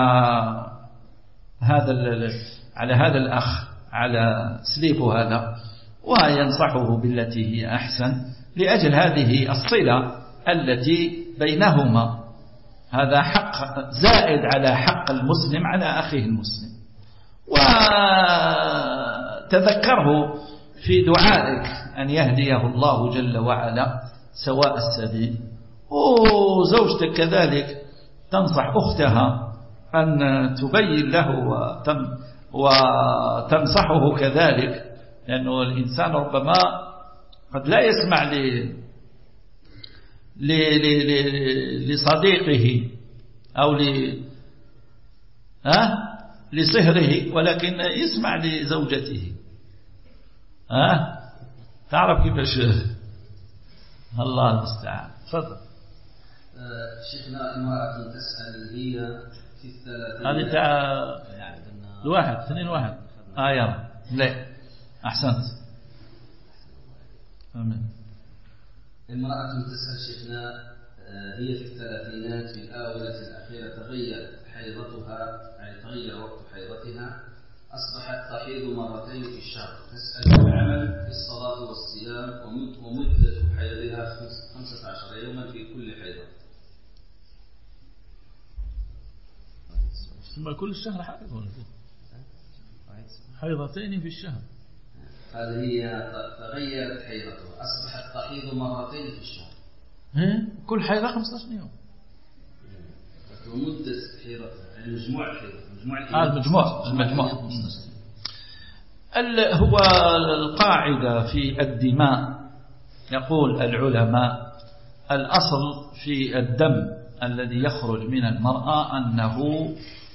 Speaker 2: هذا الأخ، على سليفه هذا، وينصحه بالتي هي أحسن لأجل هذه الصلة التي بينهما. هذا حق زائد على حق المسلم على أخيه المسلم. وتذكره في دعائك أن يهديه الله جل وعلا سواء السبيل. وزوجتك كذلك تنصح أختها أن تبين له وتنصحه كذلك، لأنه الإنسان ربما قد لا يسمع لصديقه أو لصهره، ولكن يسمع لزوجته. تعرف كيفاش؟ الله المستعان. تفضل.
Speaker 3: شيخنا امرأة تسأل هي في الثلاثين.
Speaker 2: هذه تاع الواحد 2-1. يلا لا أحسنت. آمين.
Speaker 3: امرأة تسأل شيخنا هي في الثلاثينات في الآونة الأخيرة تغير حيضتها، يعني تغير وقت حيضتها، أصبحت تحيض مرتين في الشهر، تسأل العمل في الصلاة والصيام ومدة حيضها 15 يوما في كل حيضة.
Speaker 2: ثم كل الشهر حائض ولا حيضتين في الشهر؟
Speaker 3: هذه هي تغيرت حيضتها، أصبحت تحيض مرتين في الشهر.
Speaker 2: كل حيضة 15 يوم.
Speaker 3: ومدة حيضتها يعني مجموع الحيضة،
Speaker 2: المجموع. هو القاعدة في الدماء، يقول العلماء الأصل في الدم الذي يخرج من المرأة أنه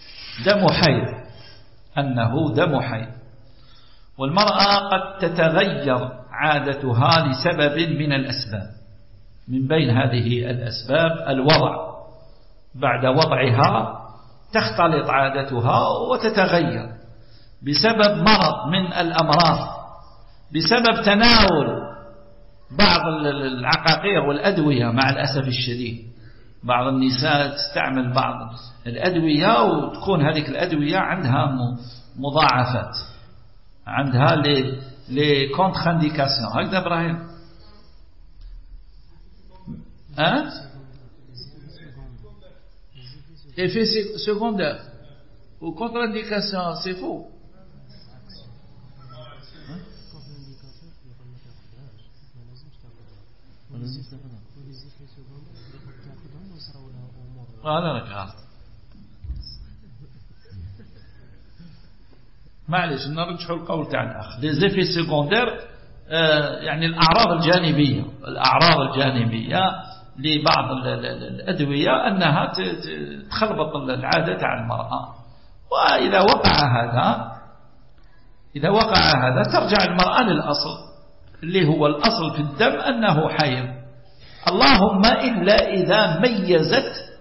Speaker 2: دم حيض، والمرأة قد تتغير عادتها لسبب من الأسباب. من بين هذه الأسباب الوضع، بعد وضعها تختلط عادتها وتتغير، بسبب مرض من الأمراض، بسبب تناول بعض العقاقير والأدوية. مع الأسف الشديد بعض النساء تستعمل بعض الأدوية وتكون هذه الأدوية عندها مضاعفات، عندها لي كونترانديكاسيون. هكذا إبراهيم؟ effet secondaire ou contre-indication, c'est faux. هذا غلط. معلش نرجح القول تاع الأخ. les effets secondaires يعني الأعراض الجانبية لبعض الأدوية أنها تخلبط العادة تاع المرأة. وإذا وقع هذا ترجع المرأة للأصل اللي هو الأصل في الدم أنه حيض، اللهم إلا إذا ميزت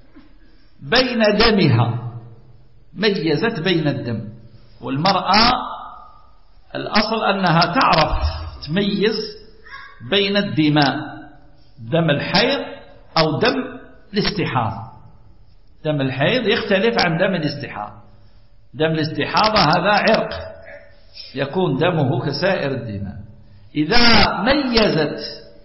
Speaker 2: بين الدم. والمرأة الأصل أنها تعرف تميز بين الدماء، دم الحيض أو دم الاستحاضة. دم الحيض يختلف عن دم الاستحاضة. دم الاستحاضة هذا عرق يكون دمه كسائر الدماء. إذا ميزت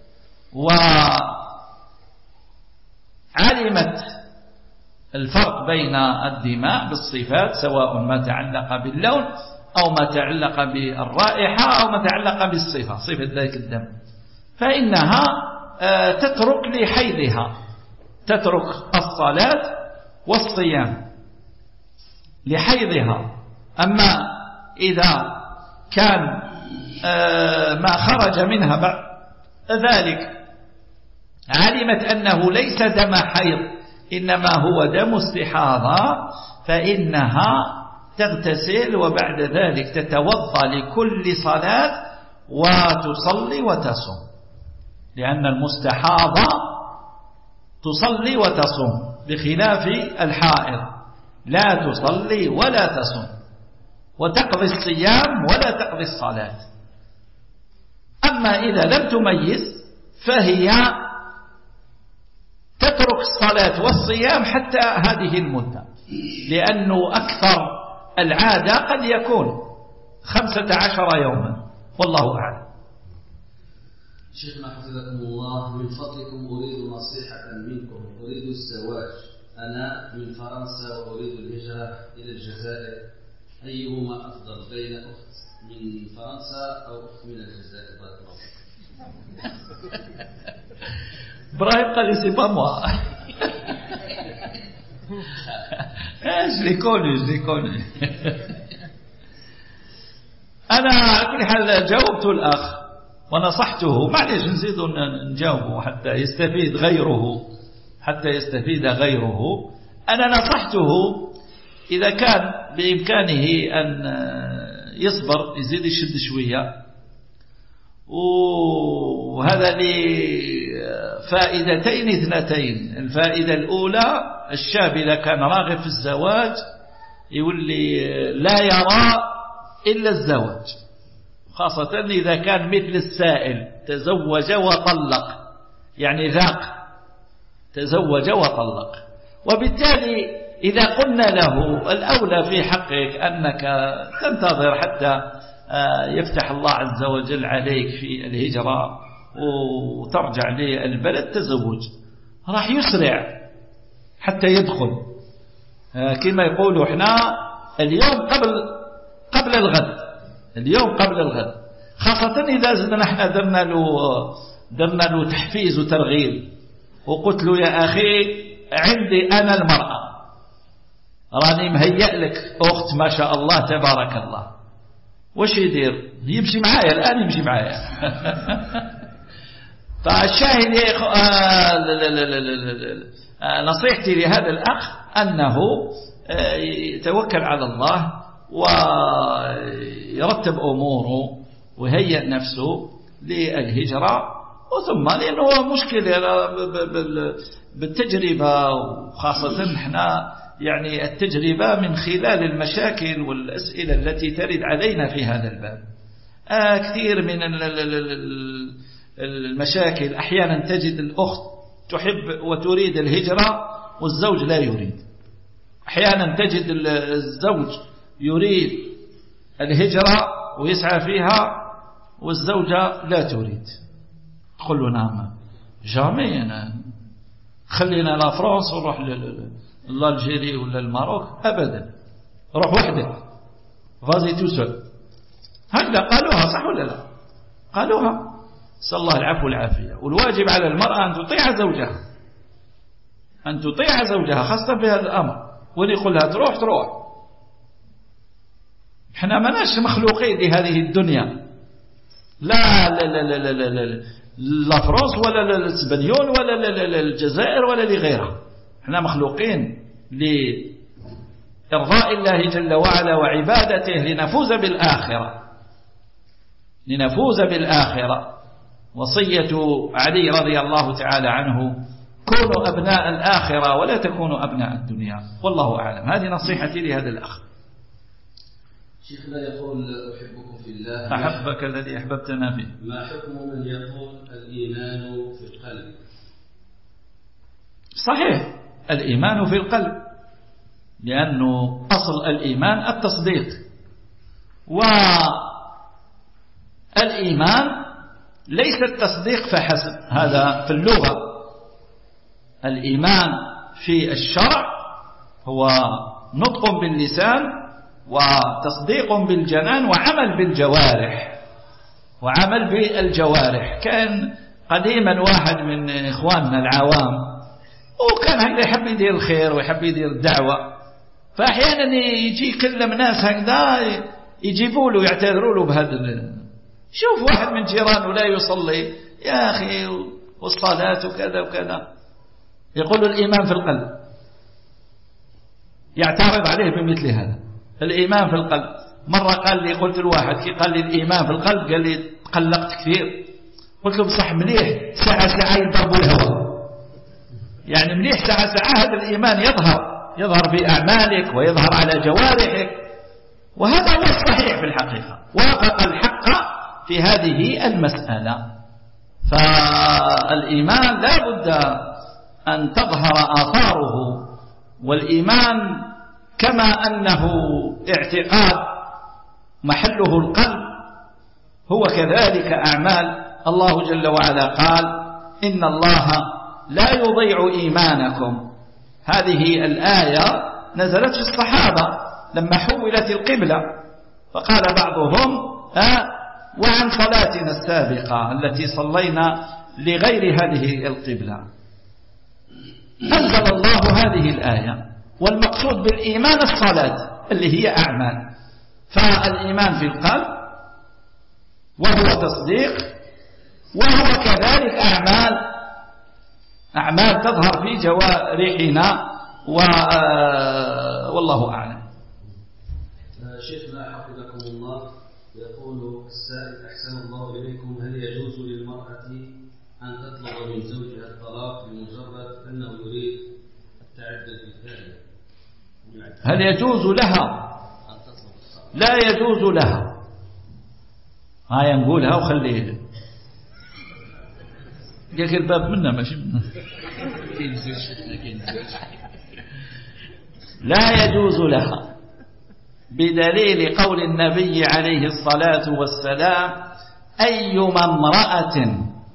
Speaker 2: وعلمت الفرق بين الدماء بالصفات، سواء ما تعلق باللون أو ما تعلق بالرائحة أو ما تعلق بالصفة، صفة ذلك الدم، فإنها تترك لحيضها، تترك الصلاة والصيام لحيضها. أما إذا كان ما خرج منها بعد ذلك علمت أنه ليس دم حيض إنما هو دم استحاضة، فإنها تغتسل وبعد ذلك تتوضأ لكل صلاة وتصلي وتصوم، لأن المستحاضة تصلي وتصوم بخلاف الحائض لا تصلي ولا تصوم، وتقضي الصيام ولا تقضي الصلاة. أما إذا لم تميز فهي تترك الصلاة والصيام حتى هذه المدة، لأنه أكثر العادة قد يكون 15 يوما، والله أعلم.
Speaker 3: شيخنا حفظكم الله، من فضلكم أريد نصيحة منكم. أريد الزواج، أنا من فرنسا وأريد الهجرة إلى الجزائر، أيهما أفضل بين أخت من فرنسا أو أخت من الجزائر؟ بارك الله فيك.
Speaker 2: إبراهيم قال لي سي با موا. je l'ai connu. أنا على كل حال جاوبت الأخ ونصحته، معليش نزيد نجاوبه حتى يستفيد غيره. أنا نصحته إذا كان بإمكانه أن يصبر يزيد يشد شوية، وهذا لفائدتين اثنتين. الفائدة الأولى، الشاب إذا كان راغب في الزواج يولي لا يرى إلا الزواج، خاصة إذا كان مثل السائل تزوج وطلق، يعني ذاق تزوج وطلق. وبالتالي إذا قلنا له الأولى في حقك أنك تنتظر حتى يفتح الله عز وجل عليك في الهجرة وترجع للبلد تزوج، راح يسرع حتى يدخل، كما يقولوا احنا اليوم قبل الغد، خاصة إذا زدنا احنا درنا له تحفيز وترغيب وقلت له يا أخي عندي أنا المرأة، راني مهيأ لك أخت ما شاء الله تبارك الله، وش يدير؟ يمشي معايا الآن، يمشي معايا. فالشاهد نصيحتي لهذا الأخ أنه يتوكل على الله ويرتب أموره ويهيئ نفسه للهجرة، وثم لأنه مشكلة بالتجربة، وخاصة احنا يعني التجربة من خلال المشاكل والأسئلة التي ترد علينا في هذا الباب. كثير من المشاكل أحيانا تجد الأخت تحب وتريد الهجرة والزوج لا يريد، أحيانا تجد الزوج يريد الهجرة ويسعى فيها والزوجة لا تريد. تقول له نعم جامي أنا خلينا لا فرنسا ونروح للجيري ولا الماروك، أبدا روح وحدك فازي توسل. هكذا قالوها صح ولا لا؟ قالوها. نسأل الله العفو والعافية. والواجب على المرأة أن تطيع زوجها، أن تطيع زوجها خاصة في هذا الأمر. واللي يقول لها تروح تروح. احنا ما ناش مخلوقين لهذه الدنيا، لا لا لا لا لا لا لا فرنسا ولا الاسبانيول ولا الجزائر ولا لغيرها. احنا مخلوقين لإرضاء الله جل وعلا وعبادته لنفوز بالآخرة، لنفوز بالآخرة. وصية علي رضي الله تعالى عنه: كونوا أبناء الآخرة ولا تكونوا أبناء الدنيا. والله أعلم. هذه نصيحتي لهذا الأخ.
Speaker 3: شيخنا يقول: أحبكم في الله.
Speaker 2: أحبك الذي أحببتنا فيه.
Speaker 3: ما حكم من يقول الإيمان في القلب؟ صحيح،
Speaker 2: الإيمان في القلب، لأنه أصل الإيمان التصديق. والإيمان ليس التصديق فحسب، هذا في اللغة. الإيمان في الشرع هو نطق باللسان وتصديق بالجنان وعمل بالجوارح، وعمل بالجوارح. كان قديما واحد من إخواننا العوام وكان هكذا يحب يدير الخير ويحب يدير الدعوة، فأحيانا يجي يكلم ناس هكذا يجيبوا له يعتذروا له بهذا. شوف واحد من جيرانه لا يصلي، يا أخي والصلاة وكذا وكذا، يقول الإيمان في القلب. يعترض عليه بمثل هذا، الإيمان في القلب. مرة قال لي، قلت الواحد كي قال لي الإيمان في القلب، قال لي تقلقت كثير. قلت له بصح مليح ساعة يضربوا الهواء، يعني مليح ساعة هذا الإيمان يظهر في أعمالك ويظهر على جوارحك، وهذا هو الصحيح في الحقيقة. وافق الحق في هذه المسألة. فالإيمان لا بد أن تظهر آثاره، والإيمان كما أنه اعتقاد محله القلب، هو كذلك أعمال. الله جل وعلا قال: إن الله لا يضيع إيمانكم. هذه الآية نزلت في الصحابة لما حولت القبلة، فقال بعضهم: وعن صلاتنا السابقة التي صلينا لغير هذه القبلة. أنزل الله هذه الآية، والمقصود بالإيمان الصلاة اللي هي أعمال. فالإيمان في القلب وهو تصديق، وهو كذلك أعمال تظهر في جوارحنا. والله أعلم.
Speaker 3: شيخنا حفظكم الله، يقول السائل: أحسن الله إليكم، هل يجوز للمرأة أن تطلب من زوجها الطلاق لمجرد أنه يريد التعدد الثاني؟
Speaker 2: هل يجوز لها؟
Speaker 3: أن تطلب الطلاق.
Speaker 2: لا يجوز لها. هاي نقولها وخليه قالك الباب منا ماشي منا. لا يجوز لها، بدليل قول النبي عليه الصلاة والسلام: أيما امرأة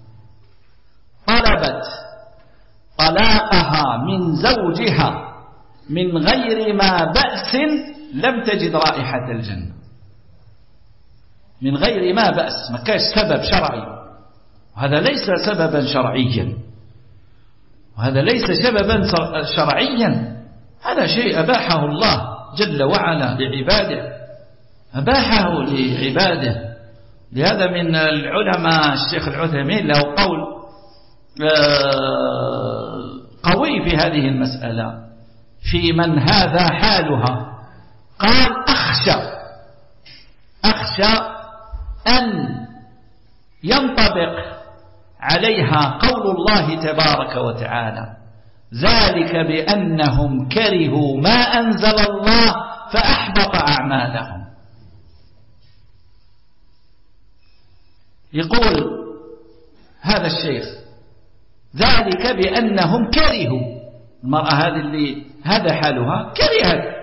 Speaker 2: طلبت طلاقها من زوجها من غير ما بأس لم تجد رائحة الجنة. من غير ما بأس، ما كاش سبب شرعي، وهذا ليس سببا شرعيا، وهذا ليس سببا شرعيا. هذا شيء أباحه الله جل وعلا لعباده، أباحه لعباده. لهذا من العلماء الشيخ العثيمين له قول قوي في هذه المسألة في من هذا حالها. قال: أخشى أن ينطبق عليها قول الله تبارك وتعالى: ذلك بأنهم كرهوا ما أنزل الله فأحبط أعمالهم. يقول هذا الشيخ ذلك بأنهم كرهوا، المرأة هذه اللي هذا حالها كرهت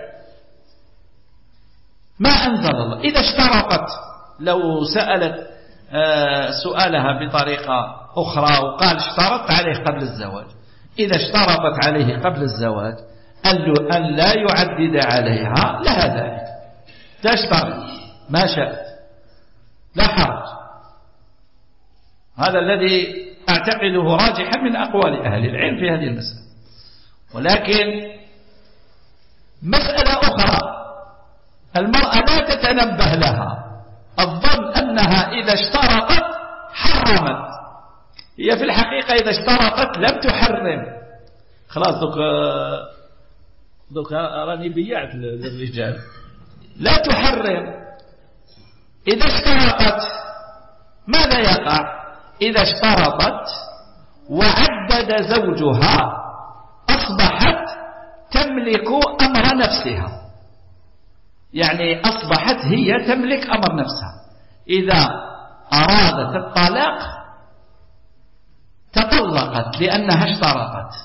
Speaker 2: ما أنزل الله. إذا اشترطت، لو سألت سؤالها بطريقة أخرى وقال اشترطت عليه قبل الزواج، إذا اشترطت عليه قبل الزواج أن لا يعدد عليها لها ذلك، تشترط ما شاءت لا حرج. هذا الذي أعتقده راجحا من أقوال أهل العلم في هذه المسألة. ولكن مسألة أخرى المرأة لا تتنبه لها، الظن أنها إذا اشترطت حرمت. هي في الحقيقة إذا اشترطت لم تحرم. خلاص دوك راني بيعت للرجال، لا تحرم. إذا اشترطت ماذا يقع؟ إذا اشترطت وعدد زوجها أصبحت تملك أمر نفسها، يعني أصبحت هي تملك أمر نفسها. إذا أرادت الطلاق تطلقت لأنها اشترطت.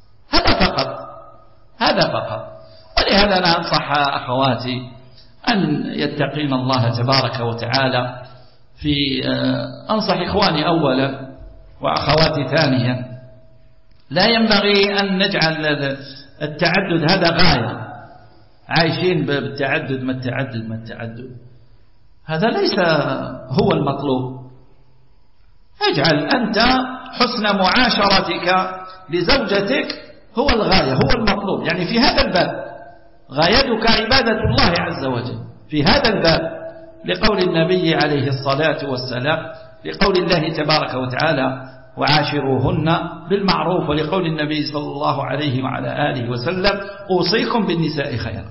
Speaker 2: هذا فقط. ولهذا أنا أنصح أخواتي أن يتقين الله تبارك وتعالى في أنصح إخواني أولا وأخواتي ثانيا. لا ينبغي أن نجعل التعدد هذا غاية، عايشين بالتعدد ما التعدد، هذا ليس هو المطلوب. اجعل أنت حسن معاشرتك لزوجتك هو الغاية، هو المطلوب. يعني في هذا الباب غايتك عبادة الله عز وجل في هذا الباب، لقول النبي عليه الصلاة والسلام، لقول الله تبارك وتعالى وعاشروهن بالمعروف، ولقول النبي صلى الله عليه وعلى آله وسلم أوصيكم بالنساء خيرا،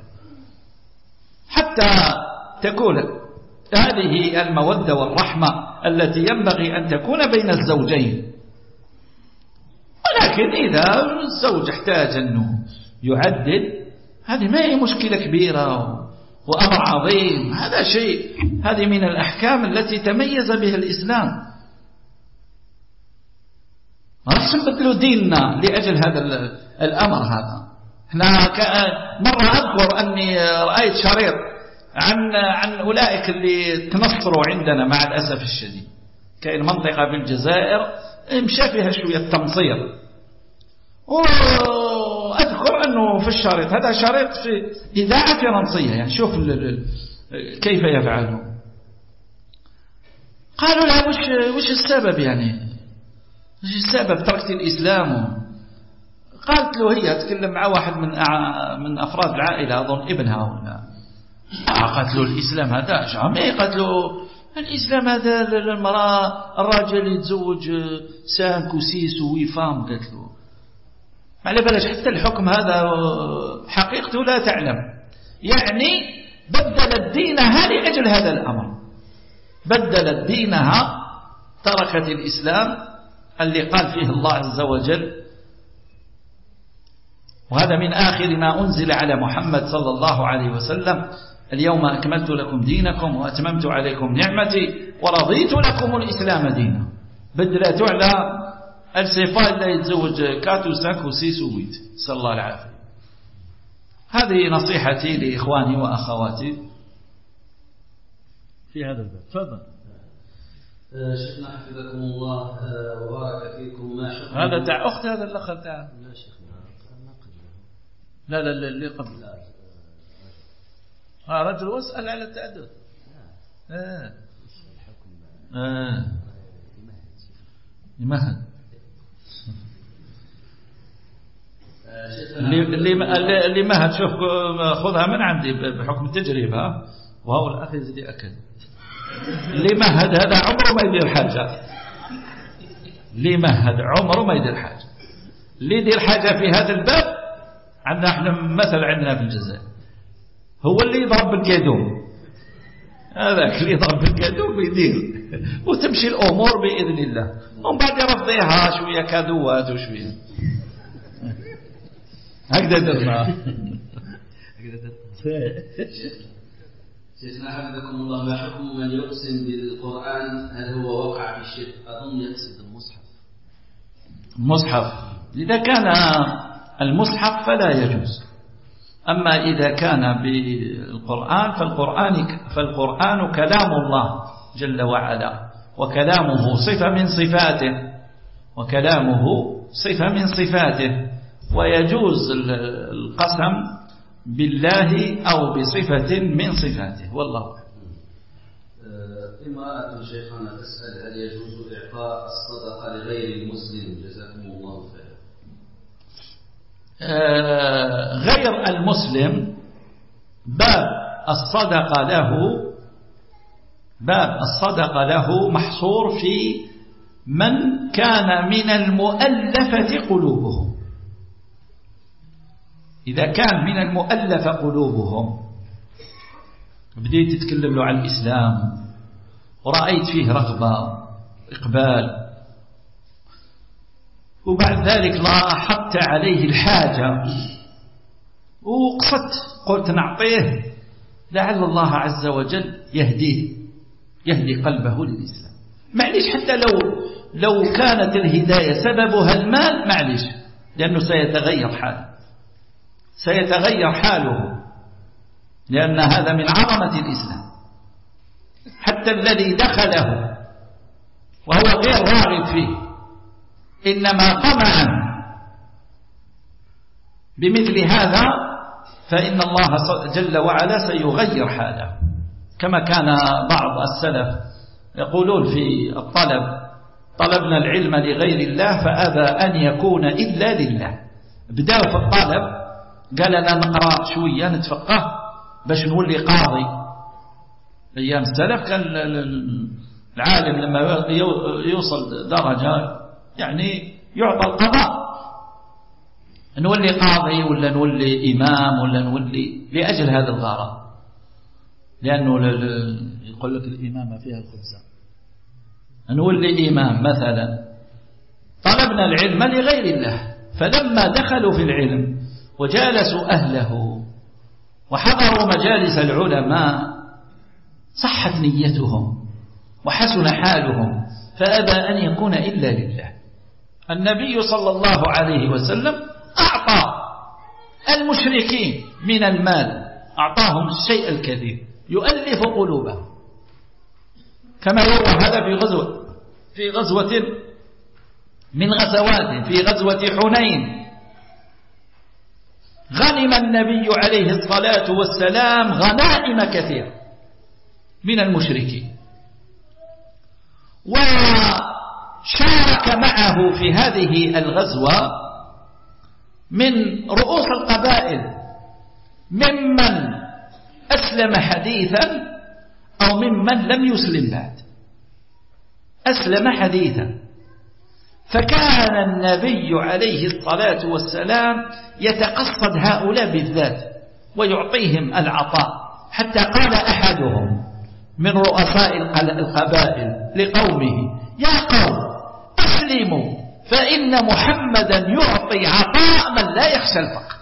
Speaker 2: حتى تكون هذه المودة والرحمة التي ينبغي أن تكون بين الزوجين. ولكن إذا الزوج احتاج أنه يعدد، هذه ما هي مشكلة كبيرة وأمر عظيم، هذا شيء، هذه من الأحكام التي تميز بها الإسلام. ما راح نبدلوا ديننا لأجل هذا الأمر هذا. احنا مرة أذكر أني رأيت شريط عن أولئك اللي تنصروا عندنا مع الأسف الشديد. كاين منطقة بالجزائر مشى فيها شوية تمصير، وأذكر أنه في الشريط هذا شريط في إذاعة فرنسية، يعني شوف كيف يفعلون. قالوا لها وش السبب، يعني وش السبب تركت الإسلام؟ قالت له، هي تكلم مع واحد من أفراد العائلة أظن ابنها ولا، قالت له الإسلام هذا جامي، قالت له الإسلام هذا المرأة الراجل يتزوج 5 و 6 و 8 فام. قالت له على بالك حتى الحكم هذا حقيقته لا تعلم. يعني بدلت دينها لأجل هذا الأمر، بدلت دينها، تركت الإسلام اللي قال فيه الله عز وجل وهذا من آخر ما أنزل على محمد صلى الله عليه وسلم: اليوم أكملت لكم دينكم وأتممت عليكم نعمتي ورضيت لكم الإسلام دينا. بدلته على الصفات اللي يتزوج 4 و 5 و 6 و 8. صلى الله العافية. هذه نصيحتي لإخواني وأخواتي في هذا الباب. تفضل.
Speaker 3: شيخنا حفظكم الله وبارك فيكم. ما حكم
Speaker 2: هذا تاع أخت هذا الأخ تاع؟
Speaker 3: لا شيخنا
Speaker 2: لا اللي قبل. رجل واسأل على التعدد. يمهد اللي مهد. شوف خذها من عندي بحكم التجربة، وهو الأخ يزيد أكل. اللي مهد هذا عمره ما يدير حاجة، اللي مهد عمره ما يدير حاجة. اللي يدير حاجة في هذا الباب عندنا احنا مثل عندنا في الجزائر، هو اللي يضرب بالقادوم. هذاك اللي يضرب بالقادوم يدير وتمشي الأمور بإذن الله، ومن بعد يرضيها شوية كادوات وشوية. هكذا درنا.
Speaker 3: شيخنا حفظكم الله، ما حكم من يقسم بالقرآن؟ هل هو وقع في الشرك؟ أظن يقصد
Speaker 2: المصحف. إذا كان المصحف فلا يجوز، أما إذا كان بالقرآن فالقرآن كلام الله جل وعلا، وكلامه صفة من صفاته، ويجوز القسم بالله أو بصفة من صفاته. والله
Speaker 3: امرأة شيخنا تسأل هل يجوز إعطاء الصدقة لغير المسلم؟ جزاكم الله خيرا.
Speaker 2: غير المسلم باب الصدقة له محصور في من كان من المؤلفة قلوبهم. إذا كان من المؤلفة قلوبهم بديت تتكلم له عن الإسلام ورأيت فيه رغبة إقبال، وبعد ذلك لاحظت عليه الحاجة وقصدت قلت نعطيه لعل الله عز وجل يهدي قلبه للإسلام. معليش حتى لو كانت الهداية سببها المال، معليش، لأنه سيتغير حاله، لأن هذا من عظمة الإسلام. حتى الذي دخله وهو غير راغب فيه إنما طمعا بمثل هذا، فإن الله جل وعلا سيغير حاله. كما كان بعض السلف يقولون في الطلب: طلبنا العلم لغير الله فأبى أن يكون إلا لله. بدأوا في الطلب، قال لنا نقرأ شوية نتفقه باش نولي قاضي. أيام السلف كان العالم لما يوصل درجة يعني يعطى القضاء، نولي قاضي ولا نولي إمام ولا نولي لأجل هذا الغرض، لأنه يقول لك الإمامة فيها الخبزة، نولي إمام مثلا. طلبنا العلم لغير الله، فلما دخلوا في العلم وجالسوا أهله وحضروا مجالس العلماء صحت نيتهم وحسن حالهم، فأبى أن يكون إلا لله. النبي صلى الله عليه وسلم أعطى المشركين من المال، أعطاهم الشيء الكثير يؤلف قلوبهم، كما يروى هذا في غزوة من غزوات، في غزوة حنين، غنم النبي عليه الصلاة والسلام غنائم كثيرة من المشركين، وشارك معه في هذه الغزوة من رؤوس القبائل ممن أسلم حديثا أو ممن لم يسلم بعد، أسلم حديثا. فكان النبي عليه الصلاة والسلام يتقصد هؤلاء بالذات ويعطيهم العطاء، حتى قال أحدهم من رؤساء القبائل لقومه: يا قوم أسلموا فإن محمدا يعطي عطاء من لا يخشى الفقر.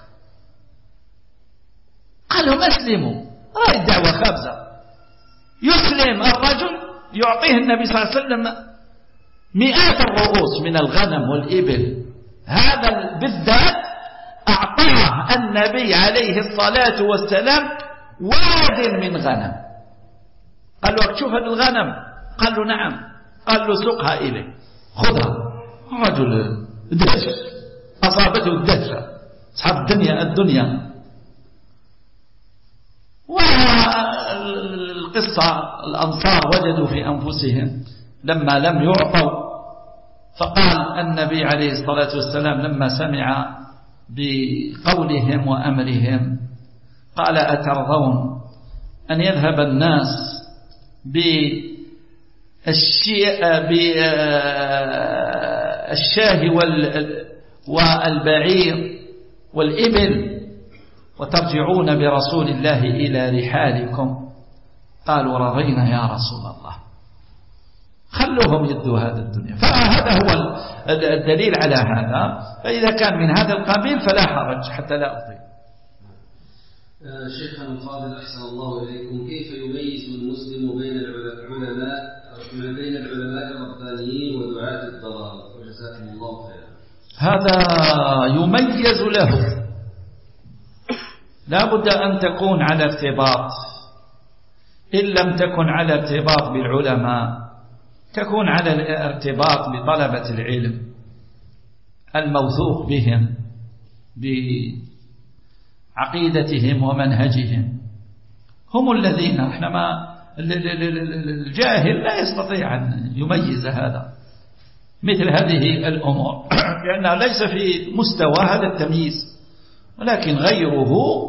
Speaker 2: قال لهم: أسلموا، هذه الدعوة خابزة. يسلم الرجل يعطيه النبي صلى الله عليه وسلم مئات الرؤوس من الغنم والإبل، هذا بالذات أعطاه النبي عليه الصلاة والسلام واد من غنم. قال له: شوف هذه الغنم؟ قال له: نعم. قال له: سقها إليه، خذها. الرجل دهش، أصابته الدهشة، أصحاب الدنيا. والقصة الأنصار وجدوا في أنفسهم لما لم يعطوا، فقال النبي عليه الصلاة والسلام لما سمع بقولهم وأمرهم قال: أترضون أن يذهب الناس بالشاه والبعير والإبل وترجعون برسول الله إلى رحالكم؟ قالوا: رضينا يا رسول الله. خلوهم يدوا هذا الدنيا. فهذا هو الدليل على هذا، فإذا كان من هذا القبيل فلا حرج حتى لا أطيل.
Speaker 3: شيخنا الفاضل أحسن الله إليكم، كيف يميز المسلم بين العلماء الربانيين ودعاة الضلال؟ وجزاكم الله خيرا.
Speaker 2: هذا يميز له، لا بد أن تكون على ارتباط، إن لم تكن على ارتباط بالعلماء تكون على الارتباط بطلبة العلم الموثوق بهم بعقيدتهم ومنهجهم، هم الذين الجاهل لا يستطيع أن يميز هذا مثل هذه الأمور لأنها ليس في مستوى هذا التمييز، ولكن غيره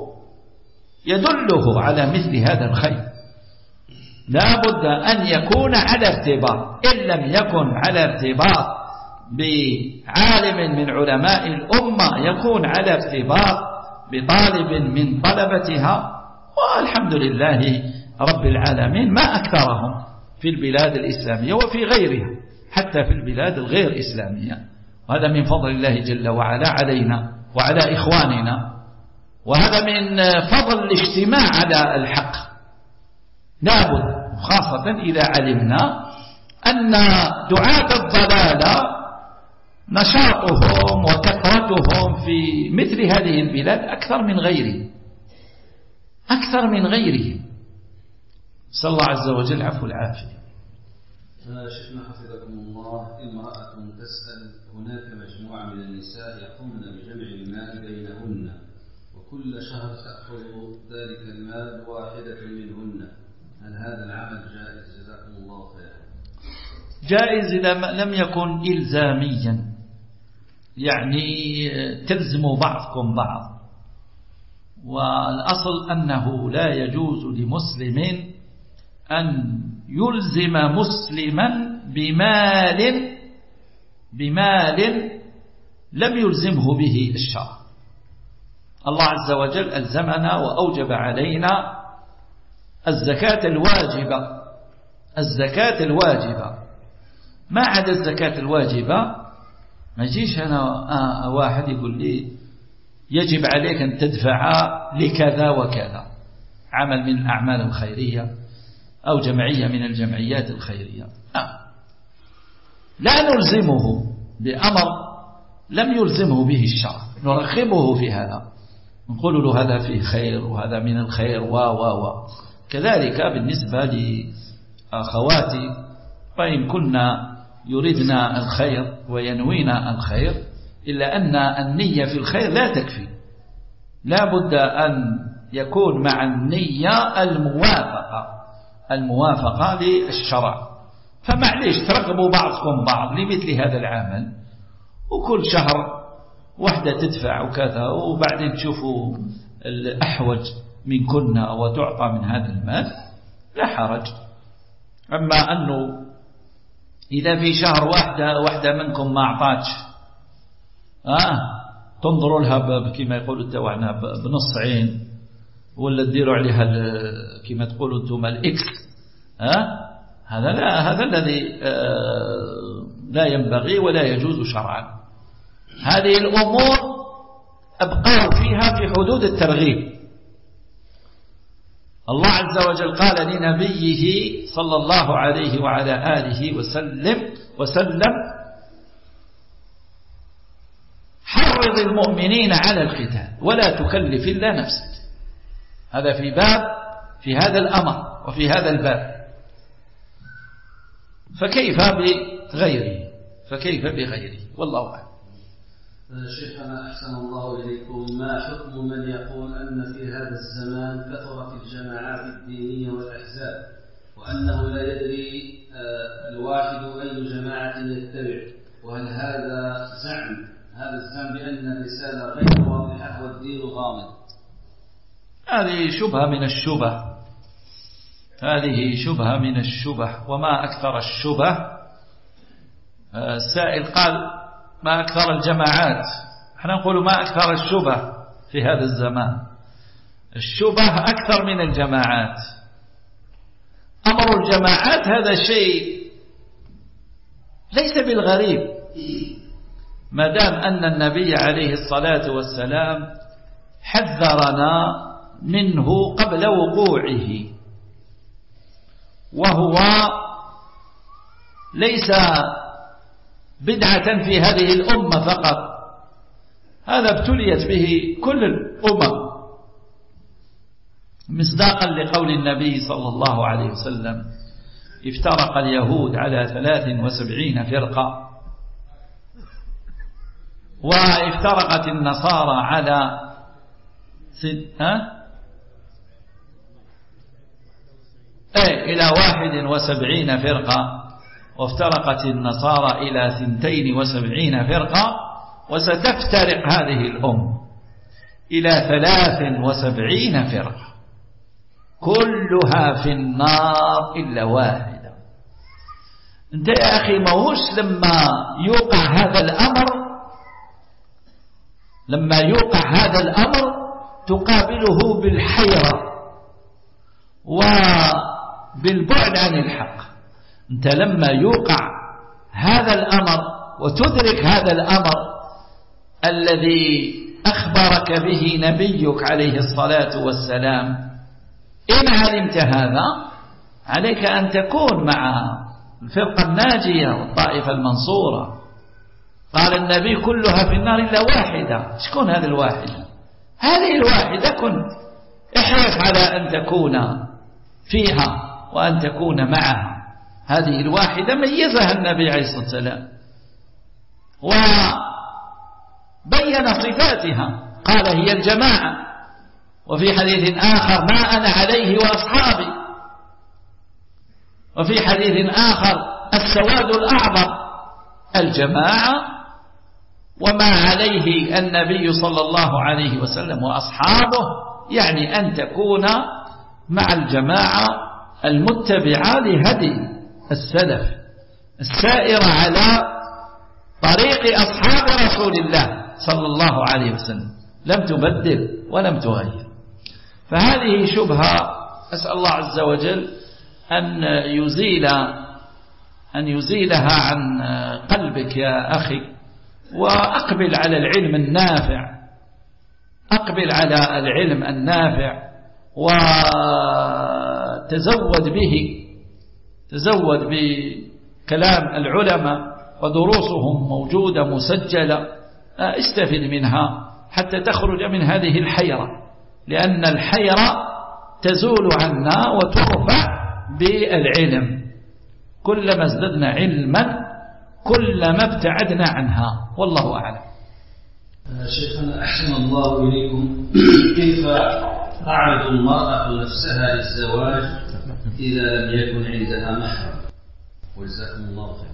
Speaker 2: يدله على مثل هذا الخير. لا بد أن يكون على ارتباط، إن لم يكن على ارتباط بعالم من علماء الأمة يكون على ارتباط بطالب من طلبتها، والحمد لله رب العالمين ما أكثرهم في البلاد الإسلامية وفي غيرها حتى في البلاد الغير إسلامية، وهذا من فضل الله جل وعلا علينا وعلى إخواننا، وهذا من فضل الاجتماع على الحق. لابد خاصة إذا علمنا أن دعاة الضلالة نشاطهم وكثرتهم في مثل هذه البلاد أكثر من غيرهم، أكثر من غيرهم. صلى الله عز وجل عفو العافية.
Speaker 3: شيخنا حفظكم الله، امرأة تسأل: هناك مجموعة من النساء يقومن بجمع الماء بينهن وكل شهر تأخذ ذلك المال واحدة منهن، هل هذا العمل جائز؟ جزاكم الله خيرا.
Speaker 2: جائز إذا لم يكن إلزاميا، يعني تلزم بعضكم بعض، والأصل أنه لا يجوز لمسلم أن يلزم مسلما بمال لم يلزمه به الشرع. الله عز وجل ألزمنا وأوجب علينا الزكاة الواجبة، ما عدا الزكاة الواجبة ما يجيش أنا واحد يقول لي يجب عليك أن تدفع لكذا وكذا، عمل من الأعمال الخيرية أو جمعية من الجمعيات الخيرية، لا نلزمه بأمر لم يلزمه به الشرع، نرغبه في هذا، نقول له هذا فيه خير وهذا من الخير كذلك بالنسبة لأخواتي، فإن كنا يريدنا الخير وينوينا الخير، إلا أن النية في الخير لا تكفي، لا بد أن يكون مع النية الموافقة للشرع. فمعليش ترغبوا بعضكم بعض لمثل هذا العمل، وكل شهر واحدة تدفع وكذا، وبعدين تشوفوا الأحوج من كنا وتعطى من هذا المال، لا حرج. أما أنه إذا في شهر واحدة منكم ما أعطاتش، تنظروا لها كما يقولوا التوعنا بنص عين، ولا تديروا عليها كما تقولوا أنتم الإكس، هذا لا، هذا الذي لا ينبغي ولا يجوز شرعا. هذه الأمور أبقوا فيها في حدود الترغيب. الله عز وجل قال لنبيه صلى الله عليه وعلى آله وسلم حرض المؤمنين على القتال ولا تكلف إلا نفسك. هذا في هذا الأمر وفي هذا الباب، فكيف بغيره والله أعلم.
Speaker 3: شيخنا أحسن الله إليكم، ما حكم من يقول أن في هذا الزمان كثرت الجماعات الدينية والأحزاب، وأنه لا يدري الواحد أي جماعة يتبع، وهل هذا الزعم بأن الرسالة غير واضحة والدين غامض؟
Speaker 2: هذه شبهة من الشبه، وما أكثر الشبه. السائل قال ما أكثر الجماعات، احنا نقول ما أكثر الشبه في هذا الزمان. الشبه أكثر من الجماعات. أمر الجماعات هذا شيء ليس بالغريب، ما دام أن النبي عليه الصلاة والسلام حذرنا منه قبل وقوعه، وهو ليس بدعة في هذه الأمة فقط، هذا ابتليت به كل الأمم، مصداقا لقول النبي صلى الله عليه وسلم: افترق اليهود على 73 فرقة، وافترقت النصارى على إلى 71 فرقة، وافترقت النصارى إلى 72 فرقة، وستفترق هذه الأمة إلى 73 فرقة كلها في النار إلا واحدة. انت يا أخي موش لما يوقع هذا الأمر تقابله بالحيرة وبالبعد عن الحق. انت لما يوقع هذا الأمر وتدرك هذا الأمر الذي أخبرك به نبيك عليه الصلاة والسلام، إن علمت هذا عليك أن تكون مع الفرقة الناجية والطائفة المنصورة. قال النبي: كلها في النار إلا واحدة. شكون هذه الواحدة؟ هذه الواحدة كنت احرص على أن تكون فيها وأن تكون معها. هذه الواحدة ميزها النبي عليه الصلاة والسلام وبين صفاتها، قال: هي الجماعة. وفي حديث آخر: ما أنا عليه وأصحابي. وفي حديث آخر: السواد الأعظم الجماعة، وما عليه النبي صلى الله عليه وسلم وأصحابه، يعني أن تكون مع الجماعة المتبعة لهدي السلف السائرة على طريق أصحاب رسول الله صلى الله عليه وسلم، لم تبدل ولم تغير. فهذه شبهة أسأل الله عز وجل أن يزيلها عن قلبك يا أخي، وأقبل على العلم النافع، أقبل على العلم النافع وتزود به، تزود بكلام العلماء ودروسهم موجودة مسجلة، استفد منها حتى تخرج من هذه الحيرة، لأن الحيرة تزول عنا وترفع بالعلم. كلما ازددنا علما كلما ابتعدنا عنها، والله أعلم.
Speaker 3: شيخنا أحسن الله إليكم، كيف تعرض المرأة نفسها للزواج إذا لم يكن عندها محرم؟ وجزاكم الله خير.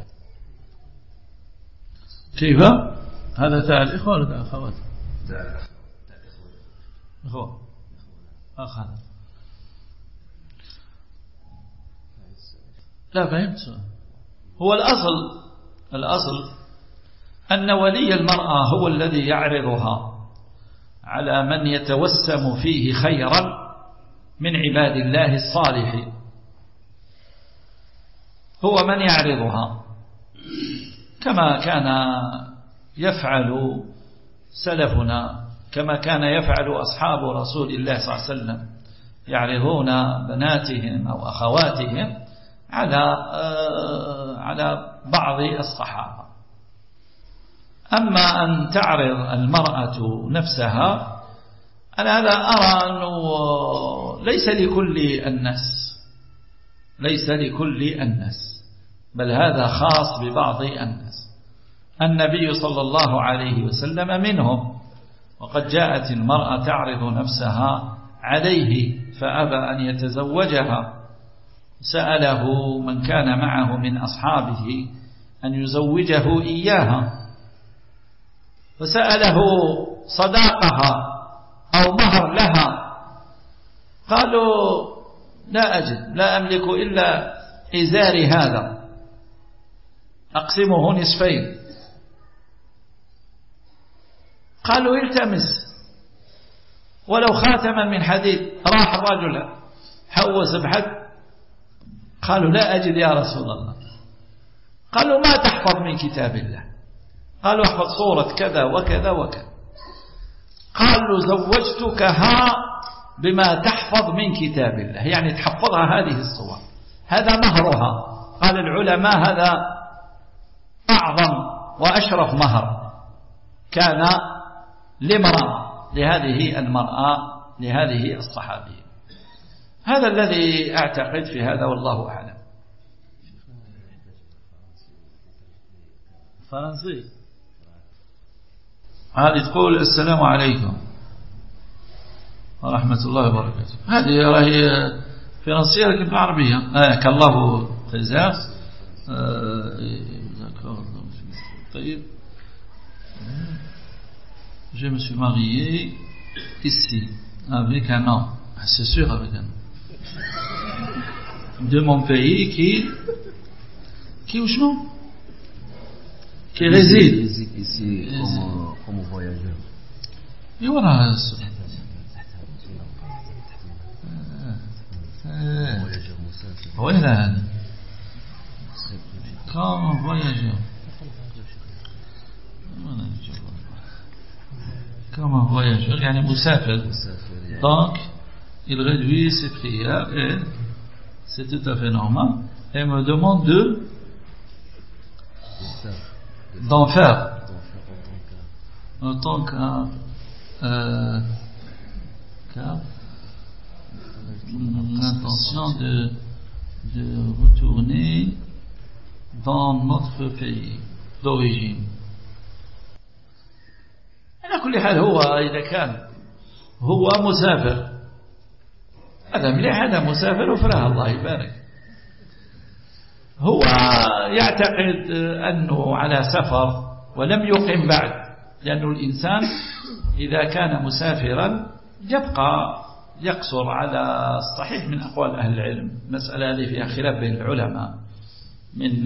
Speaker 2: كيف؟ هذا تاع الإخوة ولا تاع الأخوات؟
Speaker 3: تاع
Speaker 2: الإخوة. أخذ. لا فهمت. هو الأصل أن ولي المرأة هو الذي يعرضها على من يتوسم فيه خيرا من عباد الله الصالحين، هو من يعرضها، كما كان يفعل سلفنا، كما كان يفعل أصحاب رسول الله صلى الله عليه وسلم، يعرضون بناتهم أو أخواتهم على بعض الصحابة. أما أن تعرض المرأة نفسها، أنا هذا أرى أنه ليس لكل الناس، بل هذا خاص ببعض الناس. النبي صلى الله عليه وسلم منهم، وقد جاءت المرأة تعرض نفسها عليه فأبى أن يتزوجها، سأله من كان معه من أصحابه أن يزوجه إياها، فسأله صداقها أو مهر لها، قالوا: لا أجد، لا أملك إلا إزاري هذا أقسمه نصفين. قالوا: التمس ولو خاتما من حديد. راح الرجل حوس بحد، قالوا: لا أجد يا رسول الله. قالوا: ما تحفظ من كتاب الله؟ قالوا احفظ صورة كذا وكذا وكذا. قال له زوجتكها بما تحفظ من كتاب الله، يعني تحفظها هذه الصور، هذا مهرها. قال العلماء هذا أعظم وأشرف مهر كان لهذه المرأة، لهذه الصحابية. هذا الذي أعتقد في هذا، والله أعلم. فرنسي هذه تقول السلام عليكم ورحمة الله وبركاته. هذه راهي فرنسية لكن بالعربية. كالله تزاف. طيب. Je me suis marié ici avec un homme, c'est sûr, avec un homme de mon pays qui réside
Speaker 4: ici comme voyageur.
Speaker 2: Et voilà. وين هذا؟ comme voyageur. Comme un voyageur, يعني مسافر. Donc, il réduit ses prières et c'est tout à fait normal. Et me demande d'en faire en tant l'intention de retourner dans notre pays d'origine. على كل حال هو إذا كان هو مسافر هذا مليح، هذا مسافر وفراه الله يبارك. هو يعتقد أنه على سفر ولم يقم بعد، لأنه الإنسان إذا كان مسافرا يبقى يقصر على الصحيح من أقوال أهل العلم. مسألة هذه فيها خلاف بين العلماء، من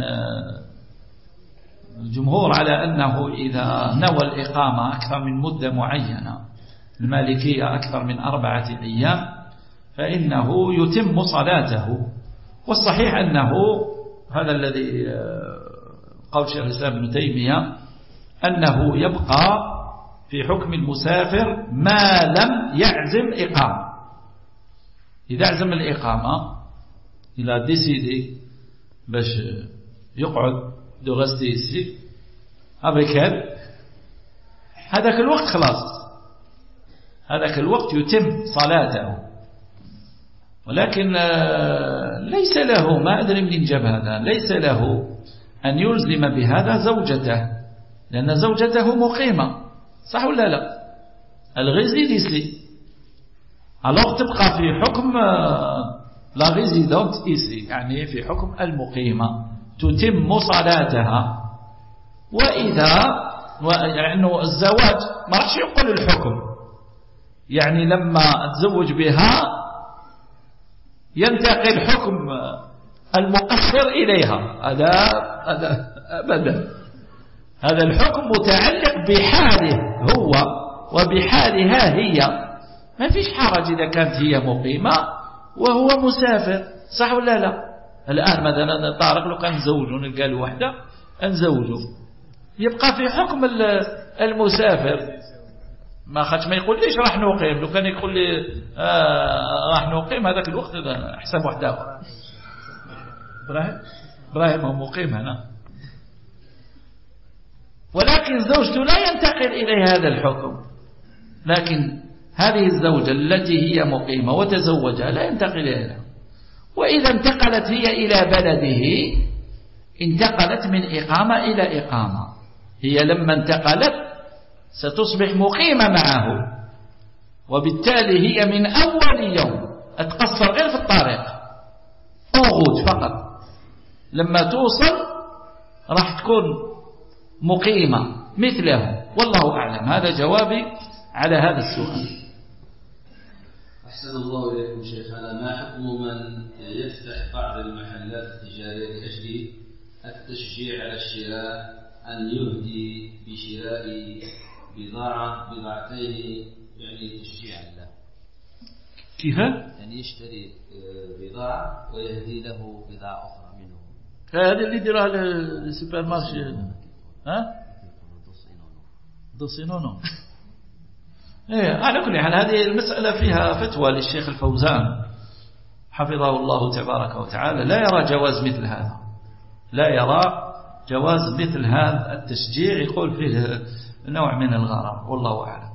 Speaker 2: الجمهور على أنه إذا نوى الإقامة أكثر من مدة معينة، المالكية أكثر من 4 أيام، فإنه يتم صلاته. والصحيح أنه هذا الذي قول شيخ الإسلام ابن تيمية، أنه يبقى في حكم المسافر ما لم يعزم إقامة. إذا عزم الإقامة إلى ديسيدي باش يقعد de rester ici avec elle، هذاك الوقت خلاص، هذاك الوقت يتم صلاته. ولكن ليس له، ما أدري منين جاب هذا، ليس له أن يلزم بهذا زوجته، لأن زوجته مقيمة، صح ولا لا؟ الغيزيد ici، alors تبقى في حكم la résidente ici، يعني في حكم المقيمة، تتم صلاتها. وإذا يعني الزواج ما راحش يقول الحكم، يعني لما تزوج بها ينتقل حكم المؤخر إليها، هذا أبدا، هذا الحكم متعلق بحاله هو وبحالها هي. ما فيش حرج إذا كانت هي مقيمة وهو مسافر، صح ولا لا؟ الآن مثلا طارق لو كان نزوجه نلقى له وحده نزوجه، يبقى في حكم المسافر، ما خاطش ما يقوليش راح نقيم. لو كان يقول لي راح نقيم هذاك الوقت حساب واحد آخر. إبراهيم هو مقيم هنا، ولكن زوجته لا ينتقل إليها هذا الحكم. لكن هذه الزوجة التي هي مقيمة وتزوجها لا ينتقل إليها. وإذا انتقلت هي إلى بلده انتقلت من إقامة إلى إقامة. هي لما انتقلت ستصبح مقيمة معه، وبالتالي هي من أول يوم أتقصر غير في الطريق أوغوت فقط، لما توصل راح تكون مقيمة مثله. والله أعلم. هذا جوابي على هذا السؤال.
Speaker 3: أحسن الله إليكم شيخنا. ما حكم من يفتح بعض المحلات التجارية لأجل التشجيع على الشراء، أن يهدي بشراء بضاعتين، يعني تشجيعا له؟
Speaker 2: كيف؟
Speaker 3: يعني يشتري بضاعة ويهدي له بضاعة أخرى منه.
Speaker 2: هذا اللي يديرها السوبر مارشي. ها؟ دوسينونو. على كل حال هذه المسألة فيها فتوى للشيخ الفوزان حفظه الله تبارك وتعالى، لا يرى جواز مثل هذا، لا يرى جواز مثل هذا التشجيع، يقول فيه نوع من الغرر، والله أعلم.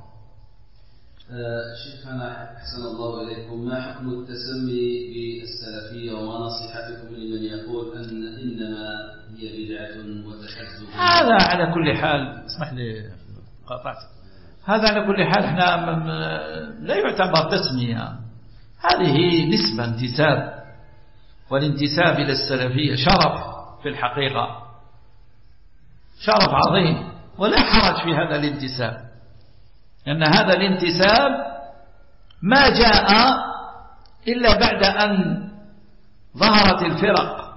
Speaker 3: شيخنا أحسن الله إليكم، ما حكم التسمي بالسلفية وما نصيحتكم لمن يقول أن إنما هي بدعة وتحزب؟
Speaker 2: هذا على كل حال، اسمح لي قاطعت، هذا على كل حال احنا لا يعتبر تسمية، هذه نسبة انتساب، والانتساب إلى السلفية شرف في الحقيقة، شرف عظيم، ولا حرج في هذا الانتساب، لأن هذا الانتساب ما جاء إلا بعد أن ظهرت الفرق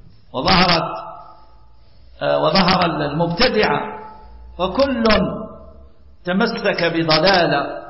Speaker 2: وظهر المبتدعة، وكل تمسك بضلالة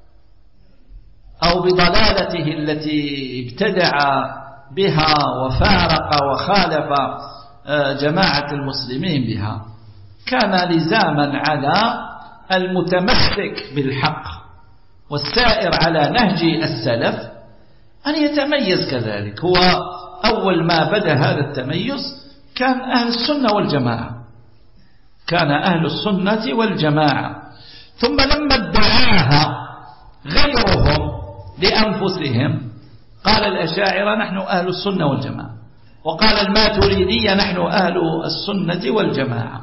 Speaker 2: أو بضلالته التي ابتدع بها وفارق وخالف جماعة المسلمين بها، كان لزاما على المتمسك بالحق والسائر على نهج السلف أن يتميز كذلك. هو أول ما بدأ هذا التميز كان أهل السنة والجماعة، كان أهل السنة والجماعة، ثم لما ادعاها غيرهم لأنفسهم قال الأشاعرة نحن أهل السنة والجماعة، وقال الماتريدية نحن أهل السنة والجماعة،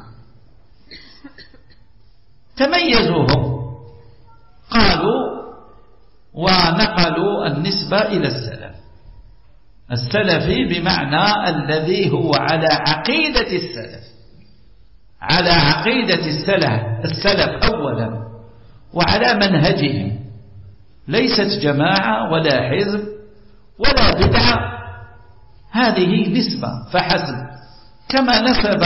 Speaker 2: تميزوهم، قالوا ونقلوا النسبة إلى السلف، السلفي بمعنى الذي هو على عقيدة السلف، على عقيدة السلف أولا، وعلى منهجهم، ليست جماعة ولا حزب ولا بدعة، هذه نسبة فحسب، كما نسب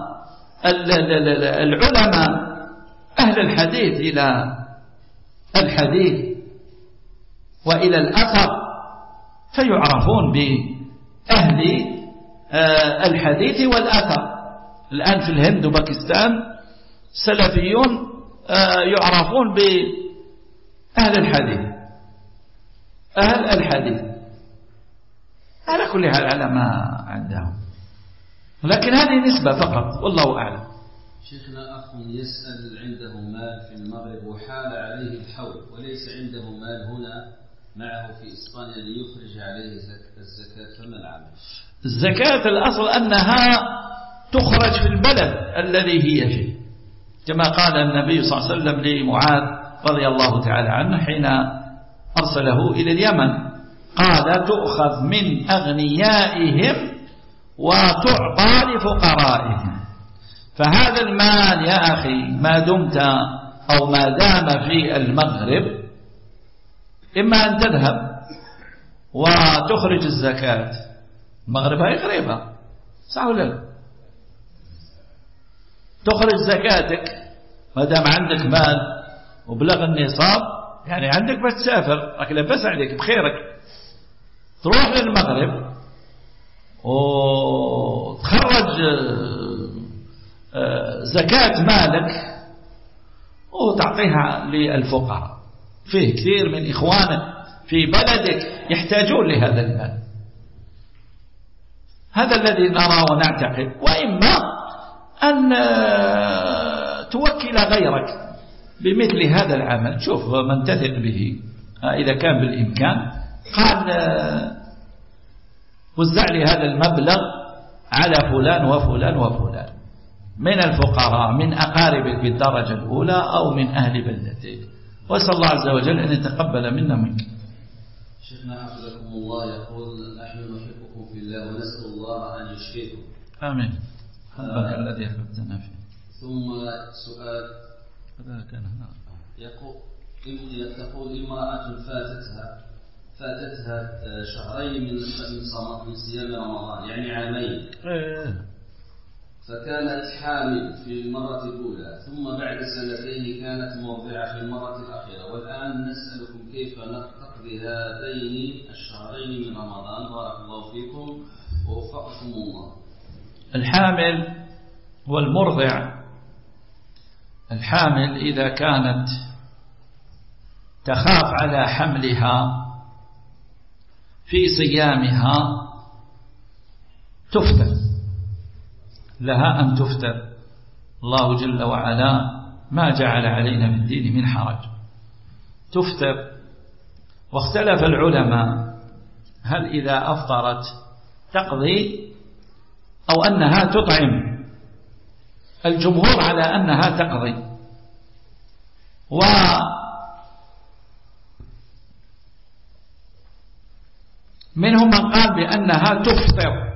Speaker 2: العلماء أهل الحديث إلى الحديث وإلى الأثر، فيعرفون بأهل الحديث والأثر. الآن في الهند وباكستان سلفيون يعرفون بأهل الحديث، أهل الحديث على كل حال على ما عندهم، لكن هذه نسبة فقط، والله أعلم.
Speaker 3: شيخنا، أخ يسأل عنده مال في المغرب وحال عليه الحول وليس عنده مال هنا معه في إسبانيا ليخرج عليه الزكاة، فما العمل؟
Speaker 2: الزكاة الأصل أنها تخرج في البلد الذي هي فيه، كما قال النبي صلى الله عليه وسلم لمعاذ رضي الله تعالى عنه حين أرسله إلى اليمن، قال تؤخذ من أغنيائهم وتعطى لفقرائهم. فهذا المال يا أخي ما دمت أو ما دام في المغرب، إما أن تذهب وتخرج الزكاة، المغرب هي قريبة صح ولا لا؟ تخرج زكاتك ما دام عندك مال وبلغ النصاب، يعني عندك بتسافر لكن لبس عليك بخيرك، تروح للمغرب وتخرج زكاة مالك وتعطيها للفقراء. فيه كثير من إخوانك في بلدك يحتاجون لهذا المال، هذا الذي نرى ونعتقد. وإما أن توكل غيرك بمثل هذا العمل، شوف من تثق به إذا كان بالإمكان، قال وزع لي هذا المبلغ على فلان وفلان وفلان من الفقراء من أقاربك بالدرجة الأولى أو من أهل بلدتك، وأسأل الله عز وجل أن يتقبل منا منك.
Speaker 3: شيخنا حفظكم الله يقول نحن نحبكم في الله ونسأل الله أن يشفيكم.
Speaker 2: آمين. حبك الذي أحببتنا فيه.
Speaker 3: ثم سؤال
Speaker 2: هذا كان هنا
Speaker 3: تقول امرأة فاتتها شهرين من صيام رمضان، يعني عامين، فكانت حامل في المرة الأولى، ثم بعد سنتين كانت مرضعة في المرة الأخيرة، والآن نسألكم كيف نقضي هذين الشهرين من رمضان؟ بارك الله فيكم ووفقكم الله.
Speaker 2: الحامل والمرضع الحامل إذا كانت تخاف على حملها في صيامها تفطر، لها أن تفطر. الله جل وعلا ما جعل علينا في الدين من حرج، تفطر. واختلف العلماء هل إذا أفطرت تقضي أو أنها تطعم. الجمهور على أنها تقضي، ومنهم من قال بأنها تفطر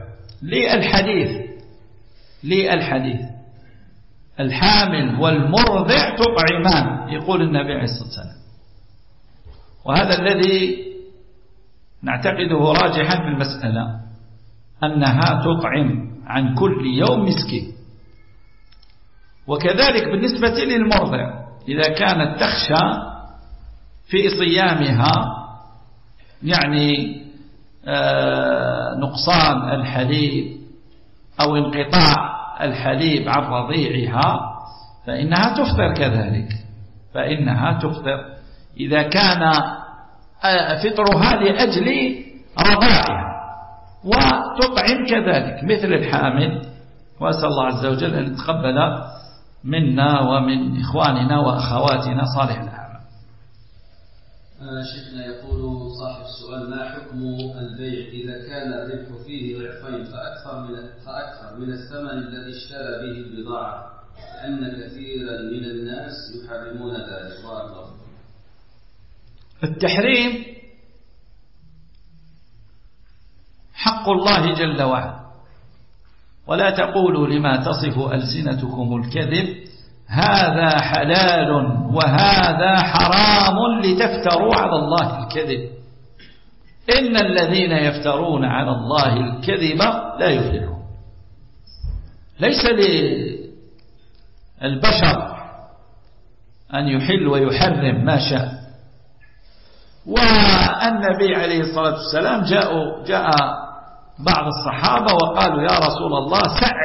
Speaker 2: للحديث الحامل والمرضع تطعمان، يقول النبي عليه الصلاة والسلام. وهذا الذي نعتقده راجحا في المسألة، أنها تطعم عن كل يوم مسكين. وكذلك بالنسبة للمرضع إذا كانت تخشى في صيامها يعني نقصان الحليب أو انقطاع الحليب عن رضيعها فإنها تفطر كذلك، فإنها تفطر إذا كان فطرها لأجل رضاعها، وتطعم كذلك مثل الحامل. وأسأل الله عز وجل أن يتقبل منا ومن إخواننا وأخواتنا صالح الأعمال.
Speaker 3: شيخنا يقول صاحب السؤال: ما حكم البيع إذا كان الربح فيه ضعفين فأكثر من الثمن الذي اشترى به البضاعة، لأن كثيرا من الناس يحرمون ذلك؟ بارك الله فيكم.
Speaker 2: التحريم حق الله جل وعلا، ولا تقولوا لما تصف ألسنتكم الكذب هذا حلال وهذا حرام لتفتروا على الله الكذب، إن الذين يفترون على الله الكذب لا يفلحون. ليس للبشر أن يحل ويحرم ما شاء. والنبي عليه الصلاة والسلام جاء بعض الصحابة وقالوا: يا رسول الله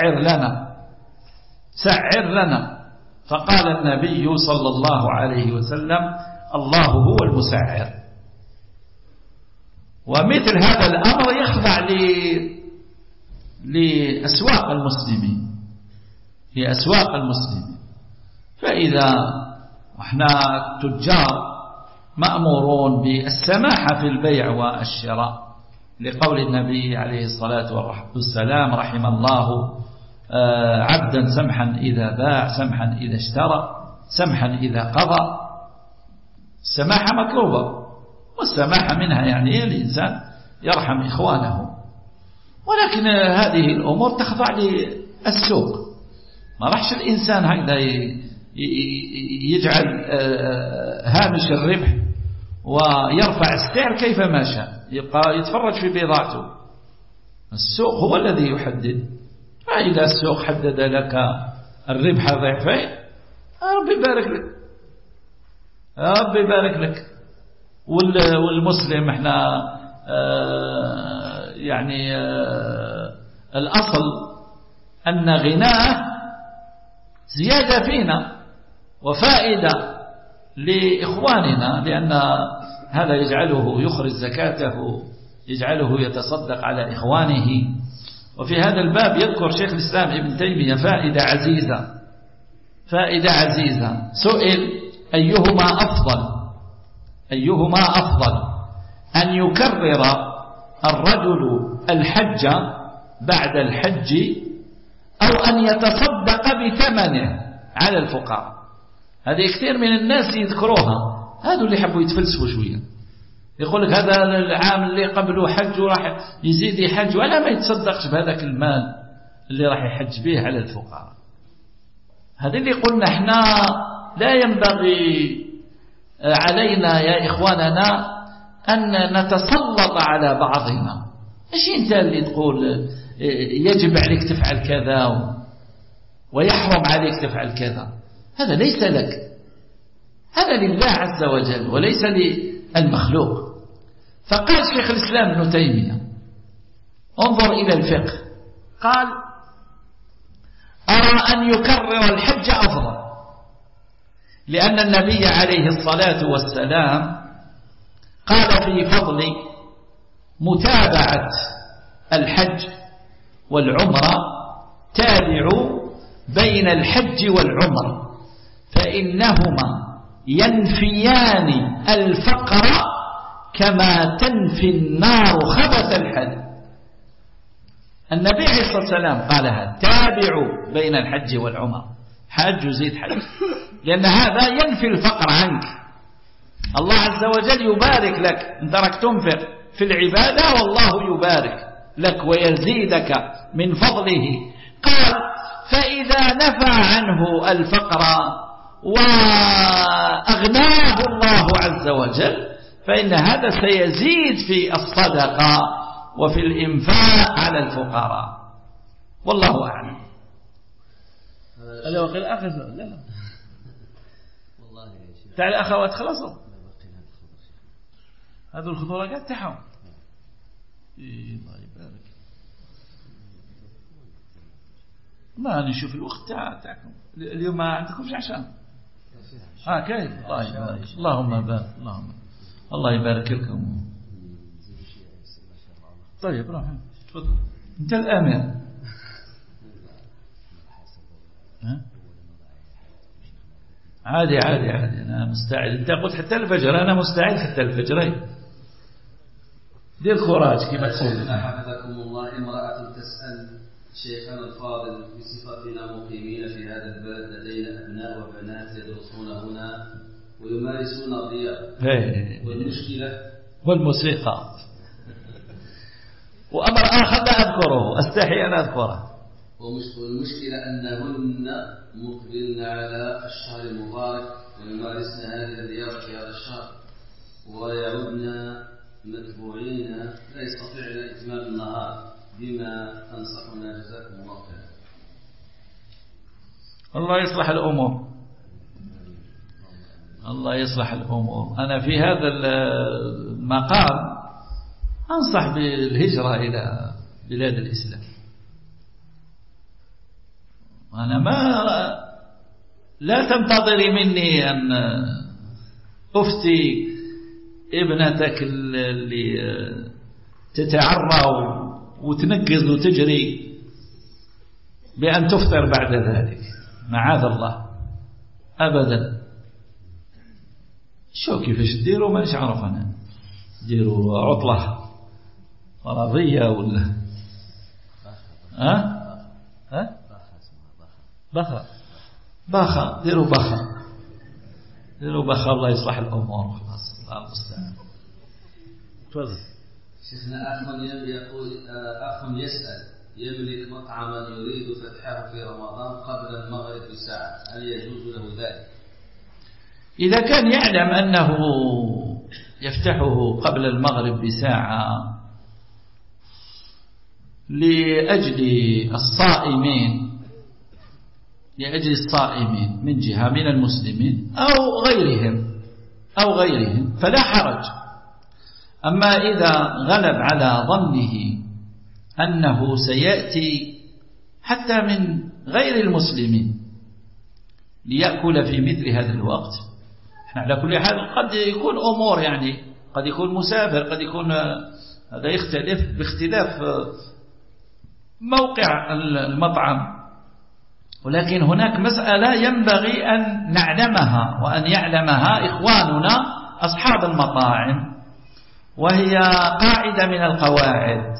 Speaker 2: سعر لنا. فقال النبي صلى الله عليه وسلم: الله هو المسعر. ومثل هذا الأمر يخضع لأسواق المسلمين. فإذا احنا تجار مأمورون بالسماحة في البيع والشراء، لقول النبي عليه الصلاة والسلام: رحم الله عبدا سمحا إذا باع، سمحا إذا اشترى، سمحا إذا قضى. السماحة مطلوبة، والسماحة منها يعني الإنسان يرحم إخوانه. ولكن هذه الأمور تخضع للسوق. ما راحش الإنسان هكذا يجعل هامش الربح ويرفع السعر كيفما شاء، يبقى يتفرج في بضاعته. السوق هو الذي يحدد. فإذا السوق حدد لك الربح ضعفين، ربي يبارك لك. والمسلم احنا يعني الأصل أن غناه زيادة فينا وفائدة لإخواننا، لأن هذا يجعله يخرج زكاته، يجعله يتصدق على إخوانه. وفي هذا الباب يذكر شيخ الإسلام ابن تيمية فائدة عزيزة. سئل: أيهما أفضل أن يكرر الرجل الحج بعد الحج أو أن يتصدق بثمنه على الفقراء؟ هذه كثير من الناس يذكروها، هذا اللي يحبوا يتفلسفوا شوية. يقول لك هذا العام اللي قبله حج وراح يزيد يحج، ولا ما يتصدقش بهذاك المال اللي راح يحج به على الفقراء. هذا اللي قلنا احنا لا ينبغي علينا يا إخواننا أن نتسلط على بعضنا. ايش انت اللي تقول يجب عليك تفعل كذا ويحرم عليك تفعل كذا؟ هذا ليس لك، هذا لله عز وجل وليس للمخلوق. فقال شيخ الإسلام ابن تيمية: انظر إلى الفقه. قال: أرى أن يكرر الحج أفضل. لأن النبي عليه الصلاة والسلام قال في فضل متابعة الحج والعمرة: تابعوا بين الحج والعمرة فإنهما ينفيان الفقر كما تنفي النار خبث الحديد. النبي عليه الصلاة والسلام قالها: تابعوا بين الحج والعمرة، حج وزيد حج، لأن هذا ينفي الفقر عنك. الله عز وجل يبارك لك، أنت راك تنفق في العبادة والله يبارك لك ويزيدك من فضله. قال: فإذا نفى عنه الفقر وأغناه الله عز وجل فإن هذا سيزيد في الصدقة وفي الإنفاق على الفقراء، والله أعلم. هذا وقت الأخ لا تاع الأخوات خلصوا هذو الخضروات تاعهم. الله يبارك. ما نشوف الوقت تاعكم اليوم، ما عندكمش عشاء؟ كيف؟ الله يبارك. اللهم بارك. الله يبارك لكم. طيب روح تفضل، انت الامير. عادي انا مستعد. انت قلت حتى الفجر، انا مستعد حتى الفجر. دير خراج كما تقول.
Speaker 3: حفظكم الله. امرأة تسأل شيخنا الفاضل: بصفتنا مقيمين في هذا البلد لدينا أبناء وبنات يدرسون هنا ويمارسون الرياضة
Speaker 2: والموسيقى وأمر آخر لا أذكره، أستحي أن أذكره.
Speaker 3: والمشكلة أنهن مقبلن على الشهر المبارك ويمارسن هذه الرياضة في هذا الشهر ويعودن متبوعين لا يستطيعن إتمام النهار. بما تنصحنا جزاكم الله خيرا.
Speaker 2: الله يصلح الأمور. الله يصلح الأمور. أنا في هذا المقام أنصح بالهجرة إلى بلاد الإسلام. أنا لا تنتظري مني أن أفتي ابنتك اللي تتعرى وتنقز وتجري بأن تفطر بعد ذلك، معاذ الله، أبدا. شو كيفاش تديروا؟ مانيش عارف أنا. ديروا عطلة فرضية ولا بخا ديروا بخا الله يصلح الأمور. خلاص الله المستعان. تفضل.
Speaker 3: شيخنا أخ يسأل: يملك مطعما يريد فتحه في رمضان قبل المغرب بساعة، هل يجوز له ذلك؟
Speaker 2: إذا كان يعلم أنه يفتحه قبل المغرب بساعة لأجل الصائمين من جهة من المسلمين أو غيرهم فلا حرج. أما إذا غلب على ظنه أنه سيأتي حتى من غير المسلمين ليأكل في مثل هذا الوقت، احنا على كل حال قد يكون أمور، يعني قد يكون مسافر، قد يكون هذا يختلف باختلاف موقع المطعم، ولكن هناك مسألة ينبغي أن نعلمها وأن يعلمها إخواننا أصحاب المطاعم، وهي قاعدة من القواعد: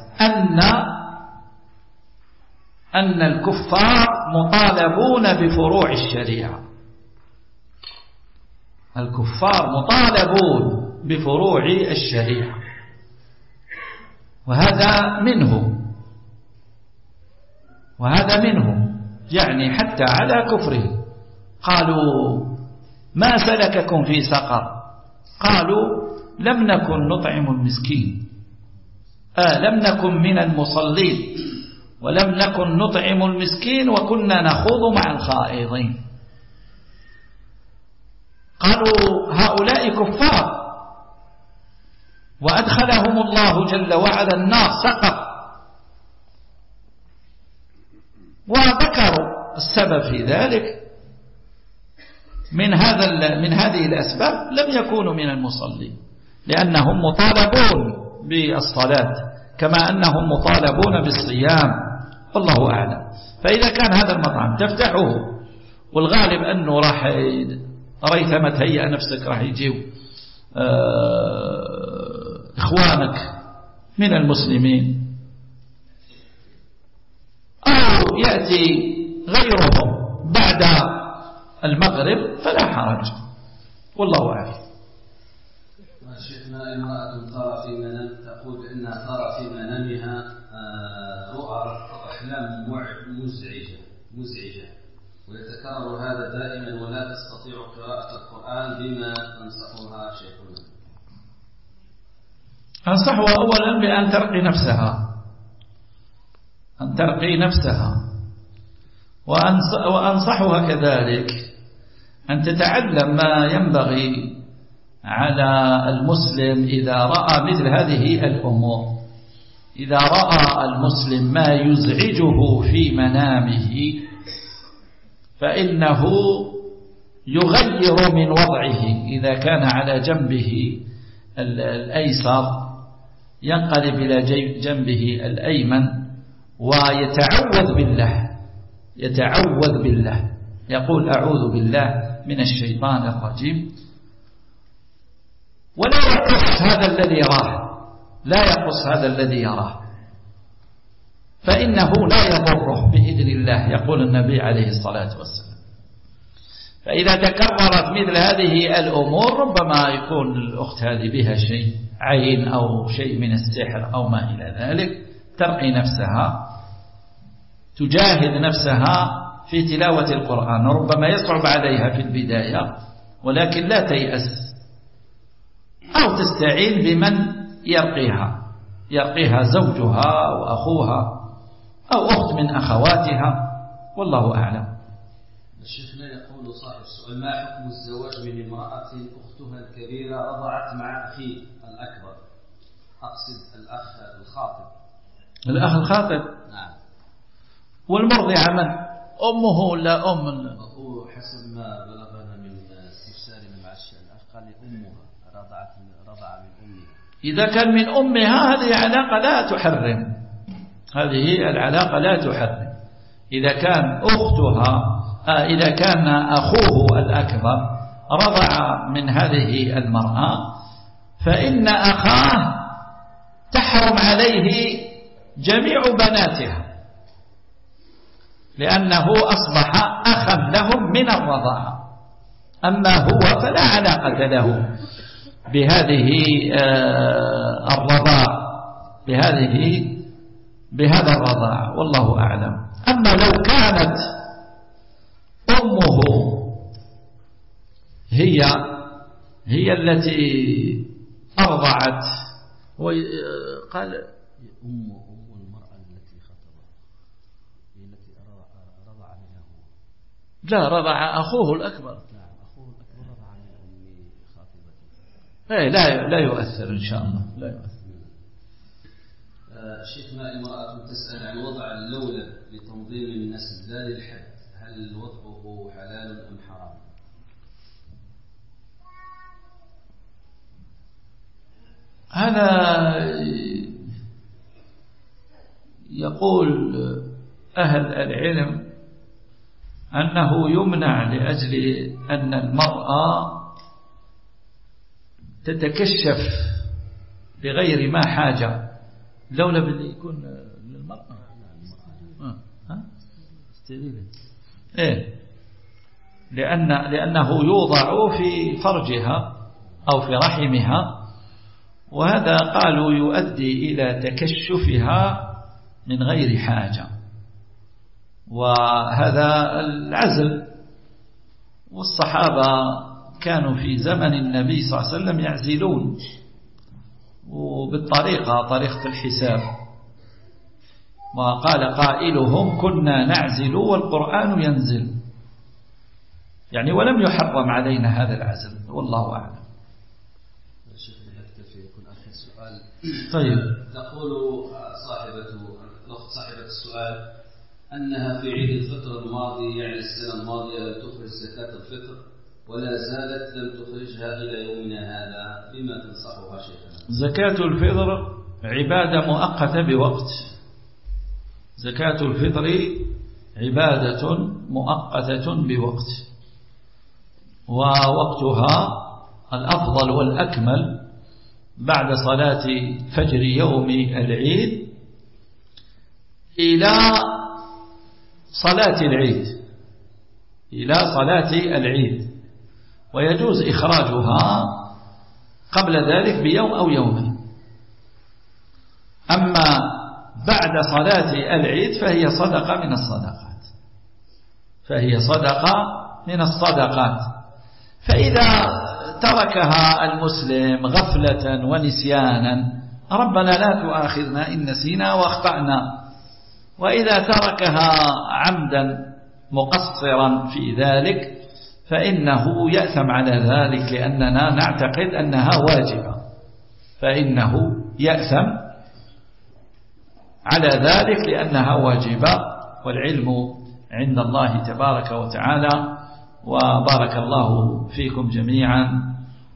Speaker 2: أن الكفار مطالبون بفروع الشريعة. الكفار مطالبون بفروع الشريعة، وهذا منه يعني حتى على كفره. قالوا: ما سلككم في سقر؟ قالوا: لم نكن نطعم المسكين، لم نكن من المصلين، ولم نكن نطعم المسكين، وكنا نخوض مع الخائضين. قالوا: هؤلاء كفار، وأدخلهم الله جل وعلا النار سقر، وذكروا السبب في ذلك من هذه الأسباب لم يكونوا من المصلين، لأنهم مطالبون بالصلاة كما أنهم مطالبون بالصيام، والله أعلم. فإذا كان هذا المطعم تفتحه والغالب أنه راح ريثما تهيأ نفسك راح يجيو إخوانك من المسلمين أو يأتي غيرهم بعد المغرب فلا حرج، والله أعلم.
Speaker 3: شيخنا، امرأة ترى في منام تقول إنها ترى في منامها رؤى أحلام مزعجة ويتكرر هذا دائما ولا تستطيع قراءة القرآن، بما تنصحها شيخنا؟
Speaker 2: أنصحها أولا بأن ترقي نفسها، وأنصحها كذلك أن تتعلم ما ينبغي على المسلم إذا رأى مثل هذه الأمور. إذا رأى المسلم ما يزعجه في منامه فإنه يغير من وضعه. إذا كان على جنبه الأيسر ينقلب إلى جنبه الأيمن ويتعوذ بالله، يقول أعوذ بالله من الشيطان الرجيم، ولا يقص هذا الذي يراه، فإنه لا يضره بإذن الله، يقول النبي عليه الصلاة والسلام. فإذا تكررت مثل هذه الأمور ربما يكون الأخت هذه بها شيء عين أو شيء من السحر أو ما إلى ذلك، ترقي نفسها، تجاهد نفسها في تلاوة القرآن. ربما يصعب عليها في البداية ولكن لا تيأس، أو تستعين بمن يرقيها زوجها وأخوها أو أخت من أخواتها، والله أعلم.
Speaker 3: الشيخنا، يقول صاحب السؤال: ما حكم الزواج من امرأة أختها الكبيرة رضعت مع أخيه الأكبر؟ أقصد الأخ الخاطب. نعم.
Speaker 2: والمرضعة من؟ أمه ولا أم؟
Speaker 3: هو حسب ما بلغنا من استفسار مع الأخ قال أمها رضع من أمها.
Speaker 2: إذا كان من أمها هذه علاقة لا تحرم، هذه العلاقة لا تحرم. إذا كان أخوه الأكبر رضع من هذه المرأة فإن أخاه تحرم عليه جميع بناتها، لأنه أصبح أخا لهم من الرضاعة. أما هو فلا علاقة له بهذا الرضاع، والله أعلم. أما لو كانت أمه هي التي أرضعت، قال
Speaker 3: أم المرأة التي خطبها هي التي رضع منها هو.
Speaker 2: لا، رضع أخوه الأكبر.
Speaker 3: نعم، أخوه الأكبر رضع من أم خاطبته.
Speaker 2: لا يؤثر إن شاء الله، لا يؤثر.
Speaker 3: شيخنا، امرأة تسأل عن وضع اللولب لتنظيم النسل لا للحد، هل وضعه حلال أم حرام؟
Speaker 2: هذا يقول أهل العلم أنه يمنع لأجل أن المرأة تتكشف بغير ما حاجة. اللولب اللي يكون للمرأة لأنه يوضع في فرجها أو في رحمها، وهذا قالوا يؤدي إلى تكشفها من غير حاجة، وهذا العزل. والصحابة كانوا في زمن النبي صلى الله عليه وسلم يعزلون، طريقة الحساب. وقال قائلهم: كنا نعزل والقرآن ينزل، يعني ولم يحرم علينا هذا العزل، والله أعلم.
Speaker 3: طيب، تقول صاحبة السؤال أنها في عيد الفطر الماضي، يعني السنة الماضية، لم تخرج زكاة الفطر، ولا زالت لم تخرجها إلى يومنا هذا، بما تنصحها شيخنا؟
Speaker 2: زكاة الفطر عبادة مؤقتة بوقت. زكاة الفطر عبادة مؤقتة بوقت، ووقتها الأفضل والأكمل بعد صلاة فجر يوم العيد إلى صلاة العيد، إلى صلاة العيد، ويجوز إخراجها قبل ذلك بيوم أو يومين. أما بعد صلاة العيد فهي صدقة من الصدقات، فهي صدقة من الصدقات. فإذا تركها المسلم غفلة ونسيانا ربنا لا تؤاخذنا إن نسينا واخطأنا، وإذا تركها عمدا مقصرا في ذلك فإنه يأثم على ذلك، لأننا نعتقد أنها واجبة، فإنه يأثم على ذلك لأنها واجبة، والعلم عند الله تبارك وتعالى. وبارك الله فيكم جميعا،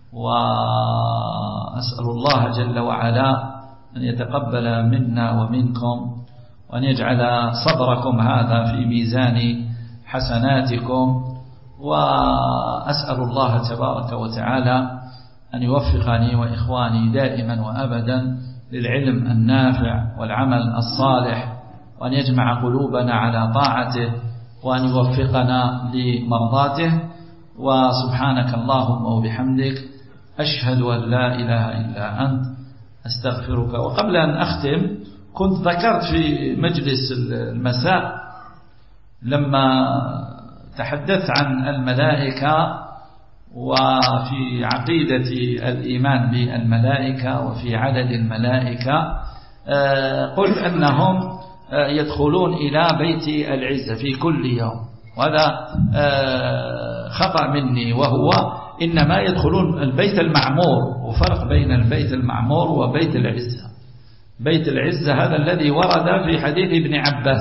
Speaker 2: وأسأل الله جل وعلا أن يتقبل منا ومنكم، وأن يجعل صبركم هذا في ميزان حسناتكم، وأسأل الله تبارك وتعالى أن يوفقني وإخواني دائما وأبدا للعلم النافع والعمل الصالح، وأن يجمع قلوبنا على طاعته، وأن يوفقنا لمرضاته. وسبحانك اللهم وبحمدك أشهد أن لا إله إلا أنت أستغفرك. وقبل أن أختم كنت ذكرت في مجلس المساء لما تحدثت عن الملائكة وفي عقيدة الإيمان بالملائكة وفي عدد الملائكة، قلت أنهم يدخلون إلى بيت العزة في كل يوم، وهذا خطأ مني، وهو إنما يدخلون البيت المعمور، وفرق بين البيت المعمور وبيت العزة. بيت العزة هذا الذي ورد في حديث ابن عباس،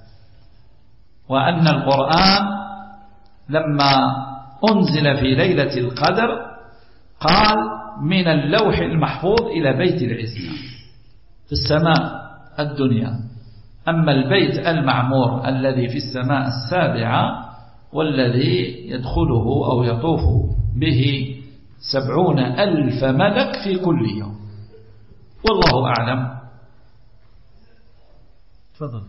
Speaker 2: وأن القرآن لما أنزل في ليلة القدر قال من اللوح المحفوظ إلى بيت العزة في السماء الدنيا. أما البيت المعمور الذي في السماء السابعة والذي يدخله أو يطوف به 70,000 ملك في كل يوم، والله أعلم. تفضل.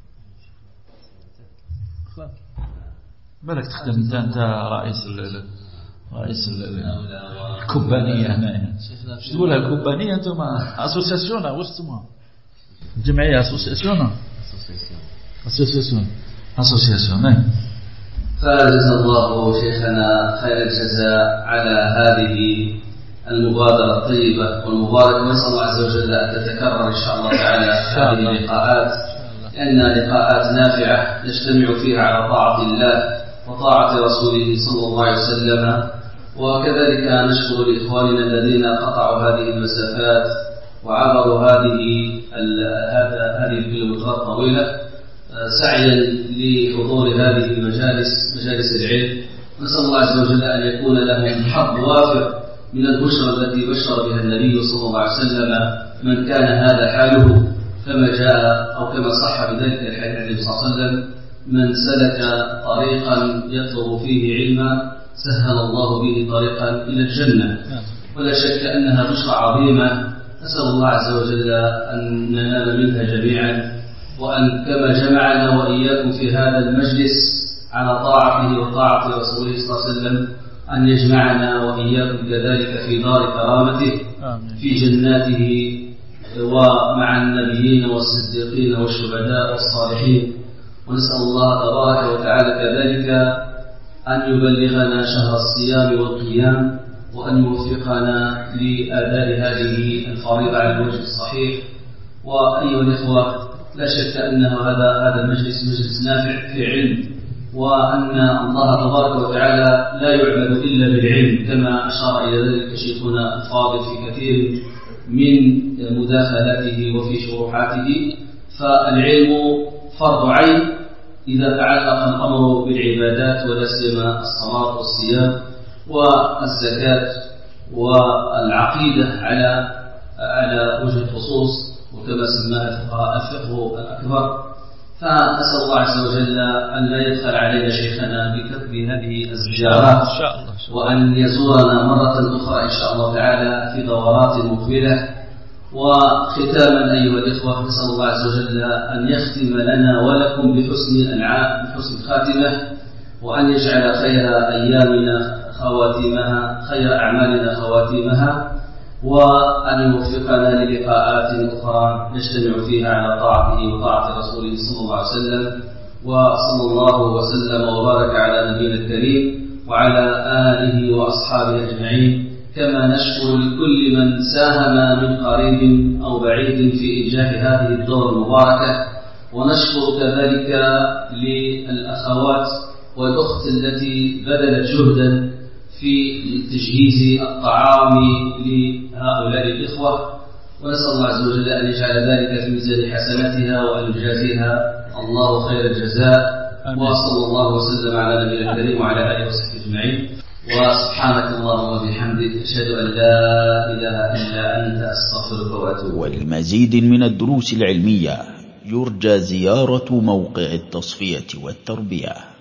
Speaker 2: بالك تخدم أنت رئيس الكوبانية هنا، شو تقولها الكوبانية؟ أنتم أسوسياسيون وش اسمها؟ جمعية أسوسياسيون.
Speaker 3: فجزا الله شيخنا خير الجزاء على هذه المبادرة الطيبة والمباركة، ونسأل الله عز وجل أن تتكرر إن شاء الله تعالى هذه اللقاءات، لأنها لقاءات نافعة نجتمع فيها على طاعة الله وطاعة رسوله صلى الله عليه وسلم. وكذلك نشكر لإخواننا الذين قطعوا هذه المسافات وعبروا هذه الكيلومترات الطويلة سعيا لحضور هذه المجالس، مجالس العلم. نسأل الله عز وجل أن يكون لهم حظ وافر من البشرى التي بشر بها النبي صلى الله عليه وسلم من كان هذا حاله، كما جاء أو كما صح بذلك الحديث عن النبي صلى الله عليه وسلم: من سلك طريقا يطلب فيه علما سهل الله به طريقا إلى الجنة. ولا شك أنها بشرى عظيمة، نسأل الله عز وجل أن ننال منها جميعا، وأن كما جمعنا وإياكم في هذا المجلس على طاعته وطاعة رسوله صلى الله عليه وسلم، أن يجمعنا وإياكم كذلك في دار كرامته في جناته ومع النبيين والصديقين والشهداء والصالحين. ونسأل الله تبارك وتعالى كذلك أن يبلغنا شهر الصيام والقيام، وأن يوفقنا لأداء هذه الفريضة على الوجه الصحيح. وأيها الإخوة، لا شك أن هذا المجلس مجلس نافع في علم، وأن الله تبارك وتعالى لا يعبد إلا بالعلم، كما أشار إلى ذلك شيخنا الفاضل في كثير من مداخلاته وفي شروحاته. فالعلم فرض عين إذا تعلق الأمر بالعبادات، ولا سيما الصلاة والصيام، والزكاة والعقيدة على وجه الخصوص، وكما سماها الفقهاء الفقه الأكبر. فأسأل الله عز وجل أن لا يدخل علينا شيخنا بكتب هذه الزيارات، وأن يزورنا مرة أخرى إن شاء الله تعالى في دورات مقبلة. وختاما أيها الإخوة، نسأل الله عز وجل أن يختم لنا ولكم بحسن الخاتمة، وأن يجعل خير أيامنا خواتيمها، خير أعمالنا خواتيمها، وأن يوفقنا للقاءات أخرى نجتمع فيها على طاعته وطاعة رسوله صلى الله عليه وسلم. وصلى الله وسلم وبارك على نبينا الكريم وعلى آله وأصحابه أجمعين. كما نشكر لكل من ساهم من قريب أو بعيد في إنجاح هذه الدورة المباركة، ونشكر كذلك للأخوات والأخت التي بذلت جهدا في تجهيز الطعام لهؤلاء الإخوة، ونسأل الله عز وجل أن يجعل ذلك في ميزان حسناتها وأن يجازيها الله خير الجزاء. وصلى الله وسلم على نبينا الكريم وعلى آله وصحبه أجمعين. وسبحانك اللهم وبحمدك، أشهد أن لا إله إلا أنت، أستغفرك وأتوب إليك.
Speaker 1: ولمزيد من الدروس العلمية يرجى زيارة موقع التصفية والتربية.